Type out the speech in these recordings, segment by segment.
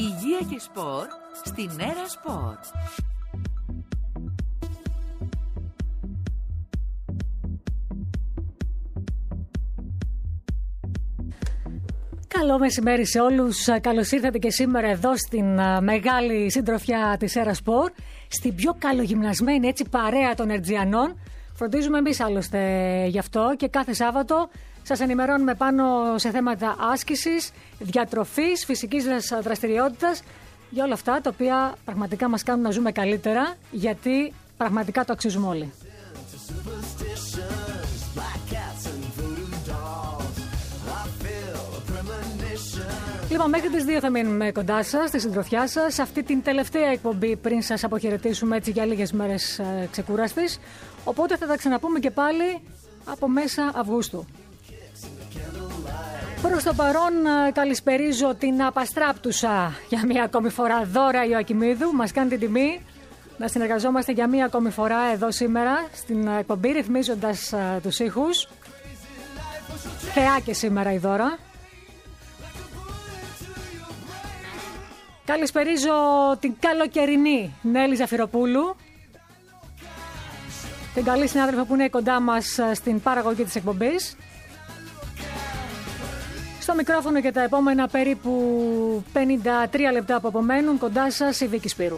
Υγεία και σπορ στην Έρα Σπορ. Καλό μεσημέρι σε όλους. Καλώς ήρθατε και σήμερα εδώ στην μεγάλη συντροφιά της Έρα Σπορ, στην πιο καλογυμνασμένη έτσι παρέα των Ερτζιανών. Φροντίζουμε εμείς άλλωστε γι' αυτό και κάθε Σάββατο σας ενημερώνουμε πάνω σε θέματα άσκησης, διατροφής, φυσικής δραστηριότητας, για όλα αυτά τα οποία πραγματικά μας κάνουν να ζούμε καλύτερα, γιατί πραγματικά το αξίζουμε όλοι. Λοιπόν, μέχρι τις 2 θα μείνουμε κοντά σας, στη συντροφιά σας, αυτή την τελευταία εκπομπή πριν σας αποχαιρετήσουμε έτσι για λίγες μέρες ξεκούραστης. Οπότε θα τα ξαναπούμε και πάλι από μέσα Αυγούστου. Προς το παρόν καλησπερίζω την απαστράπτουσα για μία ακόμη φορά Δώρα Ιωακημίδου. Μας κάνει την τιμή να συνεργαζόμαστε για μία ακόμη φορά εδώ σήμερα στην εκπομπή, ρυθμίζοντας τους ήχους. Θεά και σήμερα η Δώρα. Καλησπερίζω την καλοκαιρινή Νέλη Ζαφυροπούλου, την καλή συνάδελφα που είναι κοντά μας στην παραγωγή της εκπομπής. Στο μικρόφωνο και τα επόμενα περίπου 53 λεπτά που απομένουν κοντά σας η Βίκη Σπύρου.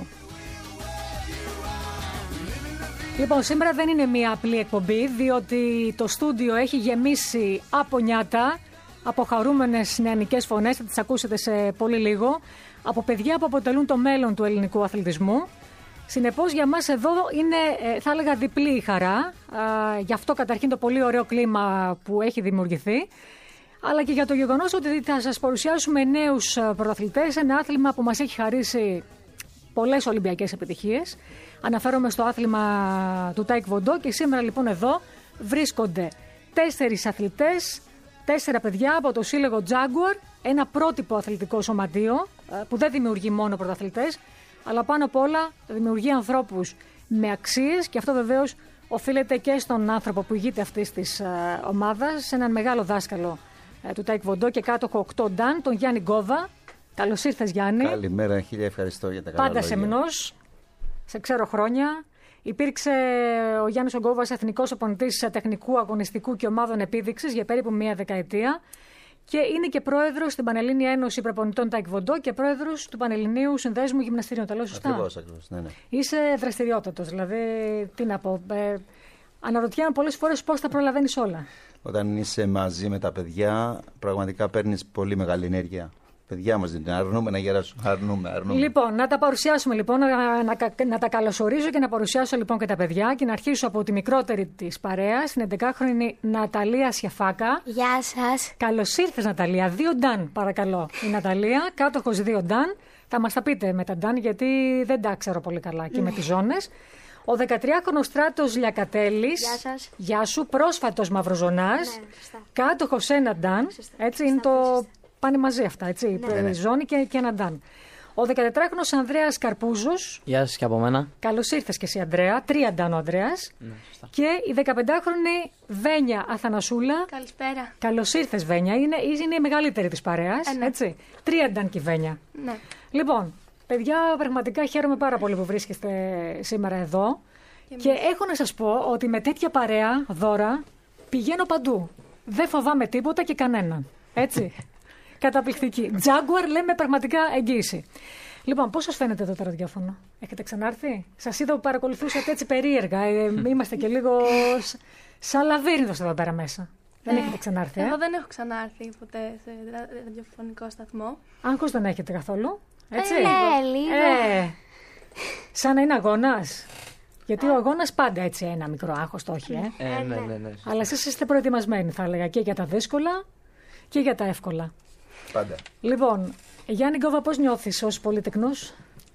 Λοιπόν, σήμερα δεν είναι μία απλή εκπομπή, διότι το στούντιο έχει γεμίσει από νιάτα, από χαρούμενες νεανικές φωνές, θα τις ακούσετε σε πολύ λίγο, από παιδιά που αποτελούν το μέλλον του ελληνικού αθλητισμού. Συνεπώς για μας εδώ είναι, θα έλεγα, διπλή η χαρά, γι' αυτό καταρχήν το πολύ ωραίο κλίμα που έχει δημιουργηθεί, αλλά και για το γεγονός ότι θα σας παρουσιάσουμε νέους πρωταθλητές, ένα άθλημα που μας έχει χαρίσει πολλές Ολυμπιακές επιτυχίες. Αναφέρομαι στο άθλημα του Τάικβοντό και σήμερα λοιπόν εδώ βρίσκονται 4 αθλητές, 4 παιδιά από το σύλλογο Jaguar, ένα πρότυπο αθλητικό σωματείο που δεν δημιουργεί μόνο πρωταθλητές, αλλά πάνω απ' όλα δημιουργεί ανθρώπους με αξίες, και αυτό βεβαίως οφείλεται και στον άνθρωπο που ηγείται αυτής της ομάδας, σε έναν μεγάλο δάσκαλο του Τάικβοντό και κάτοχο 8 Dan, τον Γιάννη Γκόβα. Καλώς ήρθες, Γιάννη. Καλημέρα, χίλια ευχαριστώ για τα καλά λόγια. Πάντα σεμνός, σε ξέρω χρόνια. Υπήρξε ο Γιάννης Γκόβας εθνικός οπονητής τεχνικού, αγωνιστικού και ομάδων επίδειξης για περίπου μία δεκαετία και είναι και πρόεδρος στην Πανελλήνια Ένωση Προπονητών Τάικβοντό και πρόεδρος του Πανελληνίου Συνδέσμου Γυμναστήριων. Τα λέω σωστά? Ακριβώς, ναι. Είσαι δραστηριότατος, δηλαδή τι να πω. Αναρωτιέμαι πολλές φορές πώς τα προλαβαίνεις όλα. Όταν είσαι μαζί με τα παιδιά, πραγματικά παίρνεις πολύ μεγάλη ενέργεια. Παιδιά μας δεν είναι, αρνούμε να γεράσουν. Αρνούμε. Λοιπόν, να τα παρουσιάσουμε λοιπόν, να τα καλωσορίζω και να παρουσιάσω λοιπόν και τα παιδιά και να αρχίσω από τη μικρότερη της παρέας, την 11χρονη Ναταλία Σιαφάκα. Γεια σας. Καλώς ήρθες, Ναταλία. 2 Dan, παρακαλώ. Η Ναταλία, κάτοχος 2 Dan. Θα μας τα πείτε με τα Dan, γιατί δεν τα ξέρω πολύ καλά και με τις ζώνες. Ο 13χρονος Στράτος Λιακατέλης. Γεια σας. Γεια σου, πρόσφατος Μαυροζωνάς. Ναι, κάτοχος 1 Dan. Έτσι είναι το. Πάνε μαζί αυτά, έτσι. Ναι. Η ζώνη και ένα Dan. Ο 14χρονος Ανδρέας Καρπούζος. Γεια σας και από μένα. Καλώς ήρθες και εσύ, Ανδρέα. 3 Dan ο Ανδρέας. Ναι, και η 15χρονη Βένια Αθανασούλα. Καλησπέρα. Καλώς ήρθες, Βένια. Είναι η μεγαλύτερη της παρέας. Ναι. Έτσι. 3 Dan και η Βένια. Ναι. Λοιπόν, παιδιά, πραγματικά χαίρομαι πάρα πολύ που βρίσκεστε σήμερα εδώ. Και έχω να σας πω ότι με τέτοια παρέα, Δώρα, πηγαίνω παντού. Δεν φοβάμαι τίποτα και κανέναν. Έτσι. Καταπληκτική. Jaguar, λέμε, πραγματικά εγγύηση. Λοιπόν, πώς σας φαίνεται εδώ το ραδιόφωνο? Έχετε ξανάρθει? Σας είδα που παρακολουθούσατε έτσι περίεργα. Είμαστε και λίγο σαν λαβύρινθος εδώ πέρα μέσα. Δεν έχετε ξανάρθει? Εγώ δεν έχω ξανάρθει ποτέ σε ραδιοφωνικό σταθμό. Άγχος δεν έχετε καθόλου? Έτσι. Λίγο. Σαν να είναι αγώνας. Γιατί ο αγώνας πάντα έτσι ένα μικρό άγχος το έχει. Ναι. Αλλά εσείς είστε προετοιμασμένοι, θα έλεγα, και για τα δύσκολα και για τα εύκολα. Πάντα. Λοιπόν, Γιάννη Γκόβα, πώς νιώθεις ως πολυτεκνός?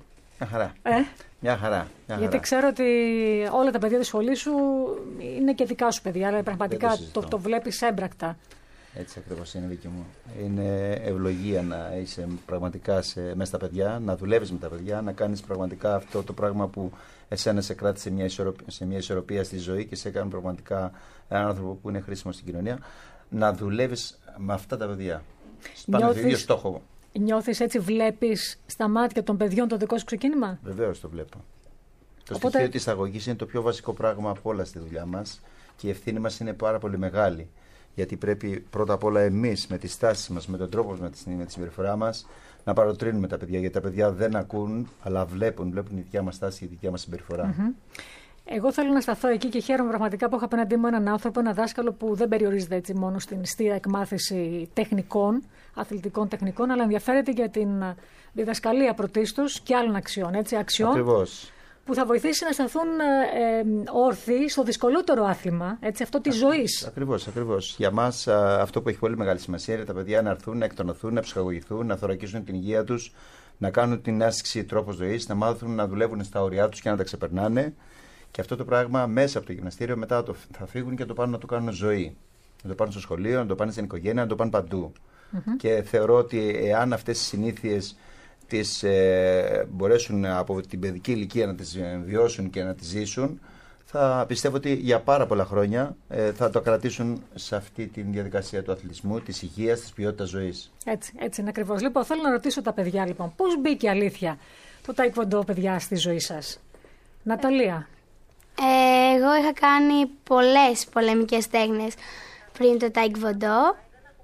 Μια χαρά. Γιατί ξέρω ότι όλα τα παιδιά της σχολής σου είναι και δικά σου παιδιά, αλλά πραγματικά το βλέπεις έμπρακτα. Έτσι ακριβώς είναι, δική μου. Είναι ευλογία να είσαι πραγματικά μέσα στα παιδιά, να δουλεύεις με τα παιδιά, να κάνεις πραγματικά αυτό το πράγμα που εσένα σε κράτησε σε μια ισορροπία στη ζωή και σε έκανε πραγματικά έναν άνθρωπο που είναι χρήσιμο στην κοινωνία. Να δουλεύεις με αυτά τα παιδιά. Πάμε στο ίδιο στόχο. Νιώθεις έτσι, βλέπεις στα μάτια των παιδιών το δικό σου ξεκίνημα? Βεβαίως το βλέπω. Το Οπότε... στοιχείο της αγωγής είναι το πιο βασικό πράγμα από όλα στη δουλειά μας και η ευθύνη μας είναι πάρα πολύ μεγάλη. Γιατί πρέπει πρώτα απ' όλα εμείς με τη στάση μας, με τον τρόπο μας, με τη συμπεριφορά μας, να παροτρύνουμε τα παιδιά. Γιατί τα παιδιά δεν ακούν, αλλά βλέπουν τη δικιά μας στάση και τη δικιά μας συμπεριφορά. Εγώ θέλω να σταθώ εκεί και χαίρομαι πραγματικά που έχω απέναντί μου έναν άνθρωπο, ένα δάσκαλο που δεν περιορίζεται έτσι μόνο στην στήρα εκμάθηση τεχνικών, αθλητικών τεχνικών, αλλά ενδιαφέρεται για την διδασκαλία πρωτίστως και άλλων αξιών. Αξιών Ακριβώς. που θα βοηθήσει να σταθούν όρθιοι στο δυσκολότερο άθλημα, αυτό της ζωής. Ακριβώς. Για μας αυτό που έχει πολύ μεγάλη σημασία είναι τα παιδιά να έρθουν, να εκτονωθούν, να ψυχαγωγηθούν, να θωρακίσουν την υγεία τους, να κάνουν την άσκηση τρόπο ζωής, να μάθουν να δουλεύουν στα όρια τους και να τα ξεπερνάνε. Και αυτό το πράγμα μέσα από το γυμναστήριο μετά θα φύγουν και το πάνε να το κάνουν ζωή. Να το πάνε στο σχολείο, να το πάνε στην οικογένεια, να το πάνε παντού. Και θεωρώ ότι εάν αυτές οι συνήθειες τις μπορέσουν από την παιδική ηλικία να τις βιώσουν και να τις ζήσουν, θα πιστεύω ότι για πάρα πολλά χρόνια θα το κρατήσουν σε αυτή τη διαδικασία του αθλητισμού, της υγείας, της ποιότητας ζωής. Έτσι είναι ακριβώς. Λοιπόν, θέλω να ρωτήσω τα παιδιά, λοιπόν, πώς μπήκε αλήθεια το Taekwondo, παιδιά, στη ζωή σας? Ναταλία. Εγώ είχα κάνει πολλές πολεμικές τέχνες πριν το Taekwondo.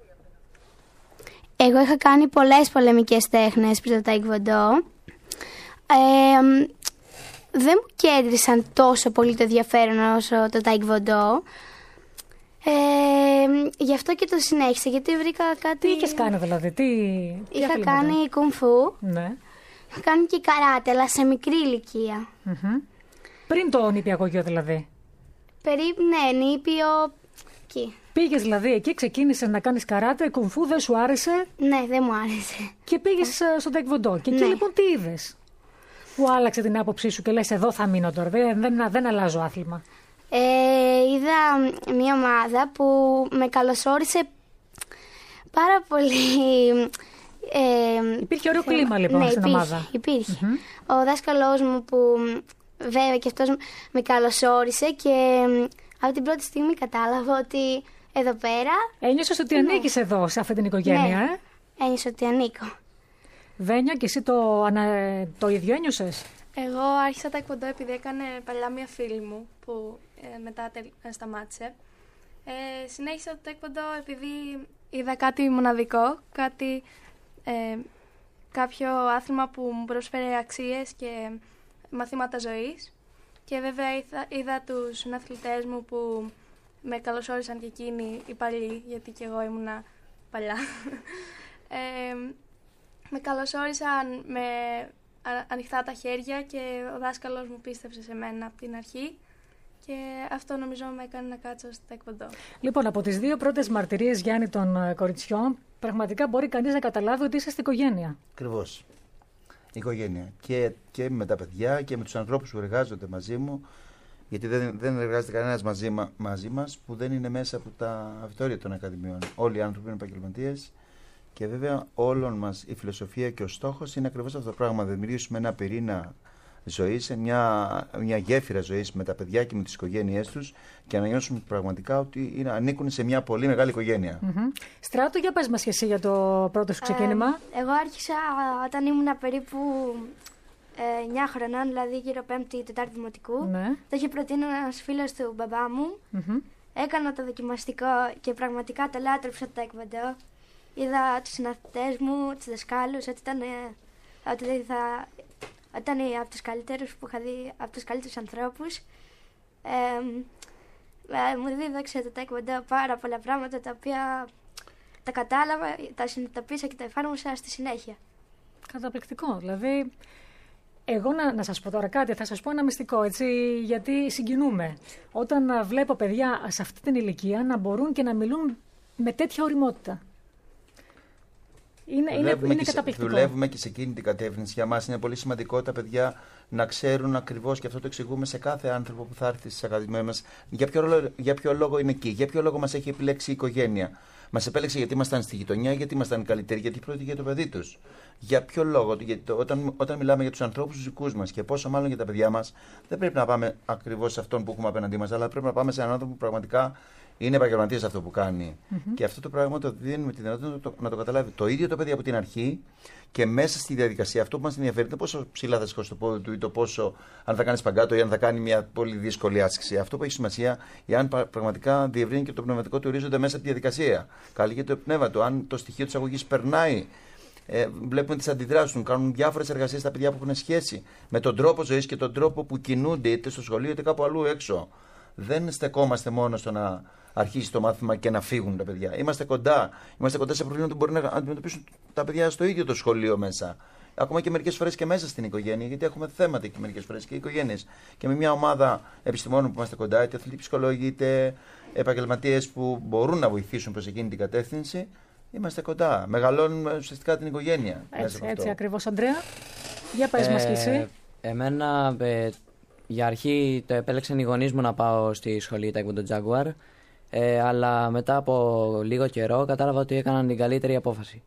Δεν μου κέντρισαν τόσο πολύ το ενδιαφέρον όσο το Taekwondo. Γι' αυτό και το συνέχισα, γιατί βρήκα κάτι... Τι είχες κάνει δηλαδή, Είχα κάνει Kung Fu. Ναι. Είχα κάνει και καράτε, αλλά σε μικρή ηλικία. Πριν το νηπιαγωγείο δηλαδή? Περίπου, ναι, νήπιο, εκεί. Πήγες δηλαδή εκεί, ξεκίνησες να κάνεις καράτε, κουμφού, δεν σου άρεσε? Ναι, δεν μου άρεσε. Και πήγες στο Taekwondo. Και εκεί λοιπόν τι είδες που άλλαξε την άποψή σου και λες εδώ θα μείνω τώρα, δεν αλλάζω άθλημα? Είδα μια ομάδα που με καλωσόρισε πάρα πολύ. Υπήρχε ωραίο κλίμα λοιπόν στην ομάδα. Υπήρχε. Ο δάσκαλός μου που βέβαια και αυτός με καλωσόρισε και από την πρώτη στιγμή κατάλαβα ότι εδώ πέρα... Ένιωσες ότι ανήκεις εδώ, σε αυτή την οικογένεια, ένιωσα ότι ανήκω. Βένια, και εσύ το ίδιο ένιωσες? Εγώ άρχισα Taekwondo επειδή έκανε παλιά μια φίλη μου που μετά σταμάτησε. Συνέχισα το Taekwondo επειδή είδα κάτι μοναδικό, κάποιο άθλημα που μου προσφέρει αξίες και μαθήματα ζωής. Και βέβαια είδα τους αθλητές μου που με καλωσόρισαν και εκείνοι οι παλιοί, γιατί και εγώ ήμουνα παλιά. Με καλωσόρισαν με ανοιχτά τα χέρια και ο δάσκαλος μου πίστεψε σε μένα από την αρχή και αυτό νομίζω με έκανε να κάτσω στο Taekwondo. Λοιπόν, από τις δύο πρώτες μαρτυρίες, Γιάννη, των κοριτσιών, πραγματικά μπορεί κανείς να καταλάβει ότι είσαι στην οικογένεια. Ακριβώς. Οικογένεια. Και με τα παιδιά και με τους ανθρώπους που εργάζονται μαζί μου, γιατί δεν εργάζεται κανένας μαζί μας που δεν είναι μέσα από τα αυτόρια των ακαδημιών. Όλοι οι άνθρωποι είναι επαγγελματίες και βέβαια όλων μας η φιλοσοφία και ο στόχος είναι ακριβώς αυτό το πράγμα. Να δημιουργήσουμε ένα πυρήνα ζωής, μια γέφυρα ζωής με τα παιδιά και με τις οικογένειές τους και να νιώσουμε πραγματικά ότι ανήκουν σε μια πολύ μεγάλη οικογένεια. Στράτο, για πες μας και εσύ για το πρώτο σου ξεκίνημα. Εγώ άρχισα όταν ήμουν περίπου 9 χρονών, δηλαδή γύρω 5η-4η δημοτικού. Ναι. Το είχε προτείνει ένας φίλος του μπαμπά μου. Έκανα το δοκιμαστικό και πραγματικά το λάτρεψα το Taekwondo. Είδα τους συναθητές μου, τους δασκάλους, ότι ήταν από τους καλύτερους που είχα δει, από τους καλύτερους ανθρώπους. Μου δίδαξε το Taekwondo πάρα πολλά πράγματα τα οποία τα κατάλαβα, τα συνειδητοποίησα και τα εφάρμοσα στη συνέχεια. Καταπληκτικό. Δηλαδή, εγώ να σας πω τώρα κάτι, θα σας πω ένα μυστικό, έτσι, γιατί συγκινούμε. Όταν βλέπω παιδιά σε αυτή την ηλικία να μπορούν και να μιλούν με τέτοια ωριμότητα. Είναι καταπληκτικό. Δουλεύουμε και σε εκείνη την κατεύθυνση. Για μας είναι πολύ σημαντικό τα παιδιά να ξέρουν ακριβώς, και αυτό το εξηγούμε σε κάθε άνθρωπο που θα έρθει στις ακαδημίες μας, για ποιο λόγο είναι εκεί, για ποιο λόγο μας έχει επιλέξει η οικογένεια. Μας επέλεξε γιατί ήμασταν στη γειτονιά, γιατί ήμασταν καλύτεροι, γιατί πρόκειται για το παιδί τους. Για ποιο λόγο? Γιατί όταν μιλάμε για τους ανθρώπους τους δικούς μας και πόσο μάλλον για τα παιδιά μας, δεν πρέπει να πάμε ακριβώς σε αυτόν που έχουμε απέναντί μας, αλλά πρέπει να πάμε σε έναν άνθρωπο που πραγματικά είναι επαγγελματίας αυτό που κάνει. Και αυτό το πράγμα το δίνουμε τη δυνατότητα να το καταλάβει το ίδιο το παιδί από την αρχή και μέσα στη διαδικασία. Αυτό που μας ενδιαφέρει είναι πόσο ψηλά θα σηκώσει το πόδι του ή το πόσο, αν θα κάνει σπαγκάτο ή αν θα κάνει μια πολύ δύσκολη άσκηση. Αυτό που έχει σημασία, εάν πραγματικά διευρύνει και το πνευματικό του ορίζοντα μέσα από τη διαδικασία. Καλύπτει το πνεύμα του, αν το στοιχείο της αγωγής περνάει. Βλέπουμε τις αντιδράσεις του, κάνουν διάφορες εργασίες στα παιδιά που έχουν σχέση με τον τρόπο ζωής και τον τρόπο που κινούνται είτε στο σχολείο είτε κάπου αλλού έξω. Δεν στεκόμαστε μόνο στο να αρχίσει το μάθημα και να φύγουν τα παιδιά. Είμαστε κοντά σε προβλήματα που μπορεί να αντιμετωπίσουν τα παιδιά στο ίδιο το σχολείο μέσα. Ακόμα και μερικές φορές και μέσα στην οικογένεια, γιατί έχουμε θέματα και μερικές φορές και οι οικογένειες. Και με μια ομάδα επιστημόνων που είμαστε κοντά, είτε αθλητικοί ψυχολόγοι, είτε επαγγελματίες που μπορούν να βοηθήσουν προς εκείνη την κατεύθυνση, είμαστε κοντά. Μεγαλώνουμε ουσιαστικά την οικογένεια. Έτσι ακριβώς, Ανδρέα. Για πες μας και εσύ. Εμένα για αρχή το επέλεξαν οι γονείς μου να πάω στη σχολή Taekwondo Jaguar, αλλά μετά από λίγο καιρό κατάλαβα ότι έκαναν την καλύτερη απόφαση.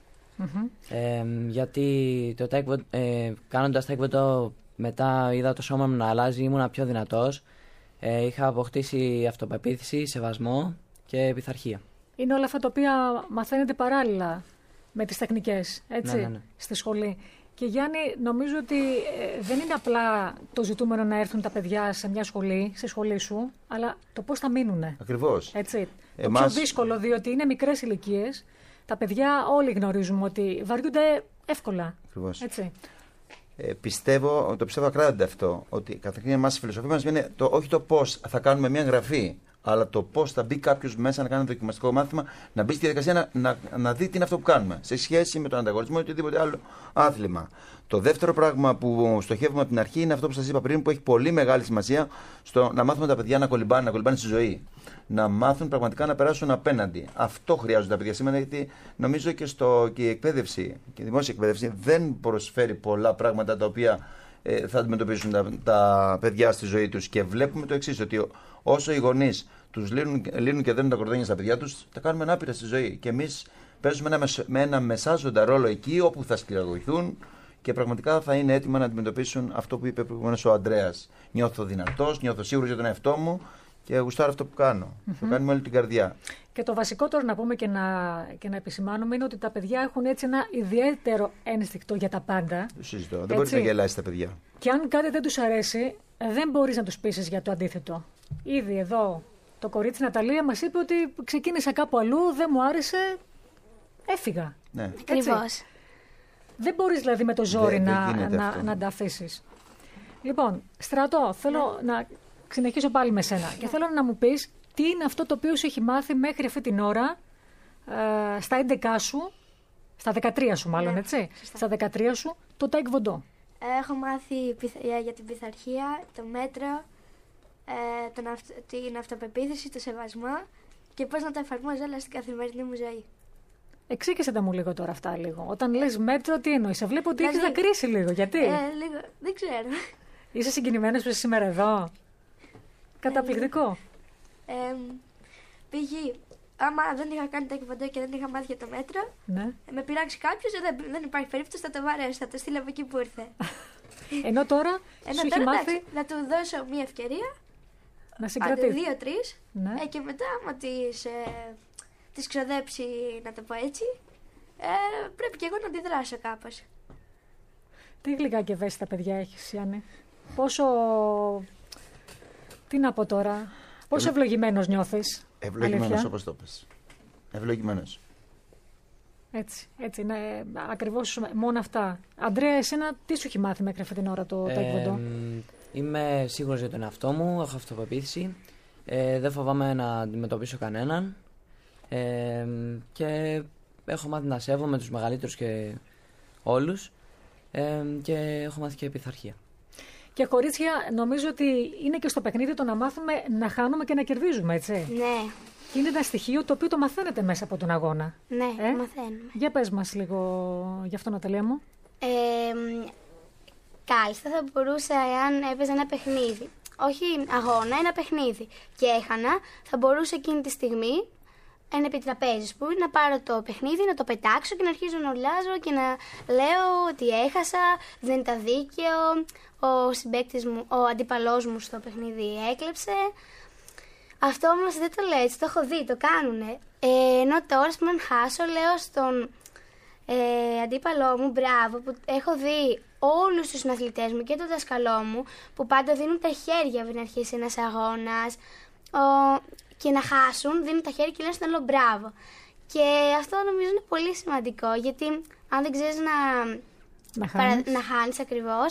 Γιατί κάνοντας Taekwondo μετά είδα το σώμα μου να αλλάζει, ήμουνα πιο δυνατός, είχα αποκτήσει αυτοπεποίθηση, σεβασμό και πειθαρχία. Είναι όλα αυτά τα οποία μαθαίνετε παράλληλα με τις τεχνικές, έτσι, ναι. στη σχολή. Και Γιάννη, νομίζω ότι δεν είναι απλά το ζητούμενο να έρθουν τα παιδιά σε μια σχολή, στη σχολή σου, αλλά το πώς θα μείνουνε. Ακριβώς. Έτσι. Το πιο δύσκολο, διότι είναι μικρές ηλικίες. Τα παιδιά όλοι γνωρίζουμε ότι βαριούνται εύκολα. Ακριβώς. Έτσι. Το πιστεύω ακράδαντα αυτό, ότι καταρχήν εμάς η φιλοσοφία μας είναι όχι το πώς θα κάνουμε μια γραφή, αλλά το πώς θα μπει κάποιος μέσα να κάνει ένα δοκιμαστικό μάθημα, να μπει στη διαδικασία να δει τι είναι αυτό που κάνουμε σε σχέση με τον ανταγωνισμό ή οτιδήποτε άλλο άθλημα. Το δεύτερο πράγμα που στοχεύουμε από την αρχή είναι αυτό που σας είπα πριν, που έχει πολύ μεγάλη σημασία στο να μάθουμε τα παιδιά να κολυμπάνε στη ζωή. Να μάθουν πραγματικά να περάσουν απέναντι. Αυτό χρειάζονται τα παιδιά σήμερα, γιατί νομίζω και η εκπαίδευση, και η δημόσια εκπαίδευση δεν προσφέρει πολλά πράγματα τα οποία θα αντιμετωπίσουν τα παιδιά στη ζωή τους. Και βλέπουμε το εξής, ότι όσο οι γονείς τους λύνουν και δένουν τα κορδόνια στα παιδιά τους, τα κάνουμε άπειρα στη ζωή. Και εμείς παίζουμε με ένα μεσάζοντα ρόλο εκεί, όπου θα σκληραγωγηθούν και πραγματικά θα είναι έτοιμα να αντιμετωπίσουν αυτό που είπε προηγουμένως ο Ανδρέας. Νιώθω δυνατός, νιώθω σίγουρος για τον εαυτό μου και γουστάρω αυτό που κάνω. Το κάνουμε όλη την καρδιά. Και το βασικότερο να πούμε και να επισημάνουμε είναι ότι τα παιδιά έχουν έτσι ένα ιδιαίτερο ένστικτο για τα πάντα. Το συζητώ. Δεν μπορεί να γελάσει τα παιδιά. Και αν κάτι δεν τους αρέσει, δεν μπορείς να τους πείσεις για το αντίθετο. Ήδη εδώ το κορίτσι Ναταλία μας είπε ότι ξεκίνησα κάπου αλλού, δεν μου άρεσε, έφυγα. Ναι. Ακριβώς. Δεν μπορείς δηλαδή με το ζόρι να τα αφήσεις. Λοιπόν, Στρατό, θέλω να συνεχίσω πάλι με σένα και θέλω να μου πεις τι είναι αυτό το οποίο σου έχει μάθει μέχρι αυτή την ώρα στα 11 σου, στα 13 σου μάλλον, έτσι, στα 13 σου, το Taekwondo. Έχω μάθει για την πειθαρχία, το μέτρο, την αυτοπεποίθηση, το σεβασμό και πώς να τα εφαρμόζω όλα στην καθημερινή μου ζωή. Εξήγησε τα μου λίγο τώρα αυτά λίγο. Όταν λες μέτρο, τι εννοείς? Σε βλέπω ότι έχεις δακρύσει λίγο. Γιατί? Λίγο, δεν ξέρω. Είσαι συγκινημένος που είσαι σήμερα εδώ? Καταπληκτικό. Π.χ. άμα δεν είχα κάνει Taekwondo και δεν είχα μάθει για το μέτρο, με πειράξει κάποιος, δεν υπάρχει περίπτωση, θα το βαρέσει, θα το στείλω από εκεί που ήρθε. Ενώ τώρα σου έχει μάθει... Να του δώσω μια ευκαιρία, να συγκρατήσει. 2-3, και μετά άμα τις ξοδέψει, να το πω έτσι, πρέπει και εγώ να αντιδράσω κάπως. Τι γλυκά και ευαίσθητα παιδιά έχεις, Γιάννη. Πόσο... Τι να πω τώρα, πόσο ευλογημένος νιώθεις? Ευλογημένος, όπως το πες. Ευλογημένος. Έτσι είναι ακριβώς μόνο αυτά. Αντρέα, εσένα τι σου έχει μάθει μέχρι αυτή την ώρα το Taekwondo? Είμαι σίγουρος για τον εαυτό μου, έχω αυτοπεποίθηση, δεν φοβάμαι να αντιμετωπίσω κανέναν και έχω μάθει να σέβομαι τους μεγαλύτερους και όλους και έχω μάθει και πειθαρχία. Και κορίτσια, νομίζω ότι είναι και στο παιχνίδι το να μάθουμε να χάνουμε και να κερδίζουμε, έτσι. Ναι. Και είναι ένα στοιχείο το οποίο το μαθαίνετε μέσα από τον αγώνα. Ναι, μαθαίνουμε. Για πες μας λίγο γι' αυτό, Ναταλία μου. Κάλλιστα θα μπορούσα, εάν έπαιζα ένα παιχνίδι, όχι αγώνα, ένα παιχνίδι, και έχανα, θα μπορούσα εκείνη τη στιγμή ένα επιτραπέζι που να πάρω το παιχνίδι, να το πετάξω και να αρχίζω να ουρλιάζω και να λέω ότι έχασα, δεν ήταν δίκαιο, ο συμπαίκτης μου, ο αντίπαλός μου στο παιχνίδι έκλεψε. Αυτό όμως δεν το λέω έτσι, το έχω δει, το κάνουνε. Ενώ τώρα που αν χάσω λέω στον αντίπαλό μου μπράβο, που έχω δει όλους τους συναθλητές μου και τον δασκαλό μου που πάντα δίνουν τα χέρια πριν αρχίσει ένας αγώνας και να χάσουν, δίνουν τα χέρια και λένε στον άλλο μπράβο. Και αυτό νομίζω είναι πολύ σημαντικό, γιατί αν δεν ξέρεις να χάνεις ακριβώς,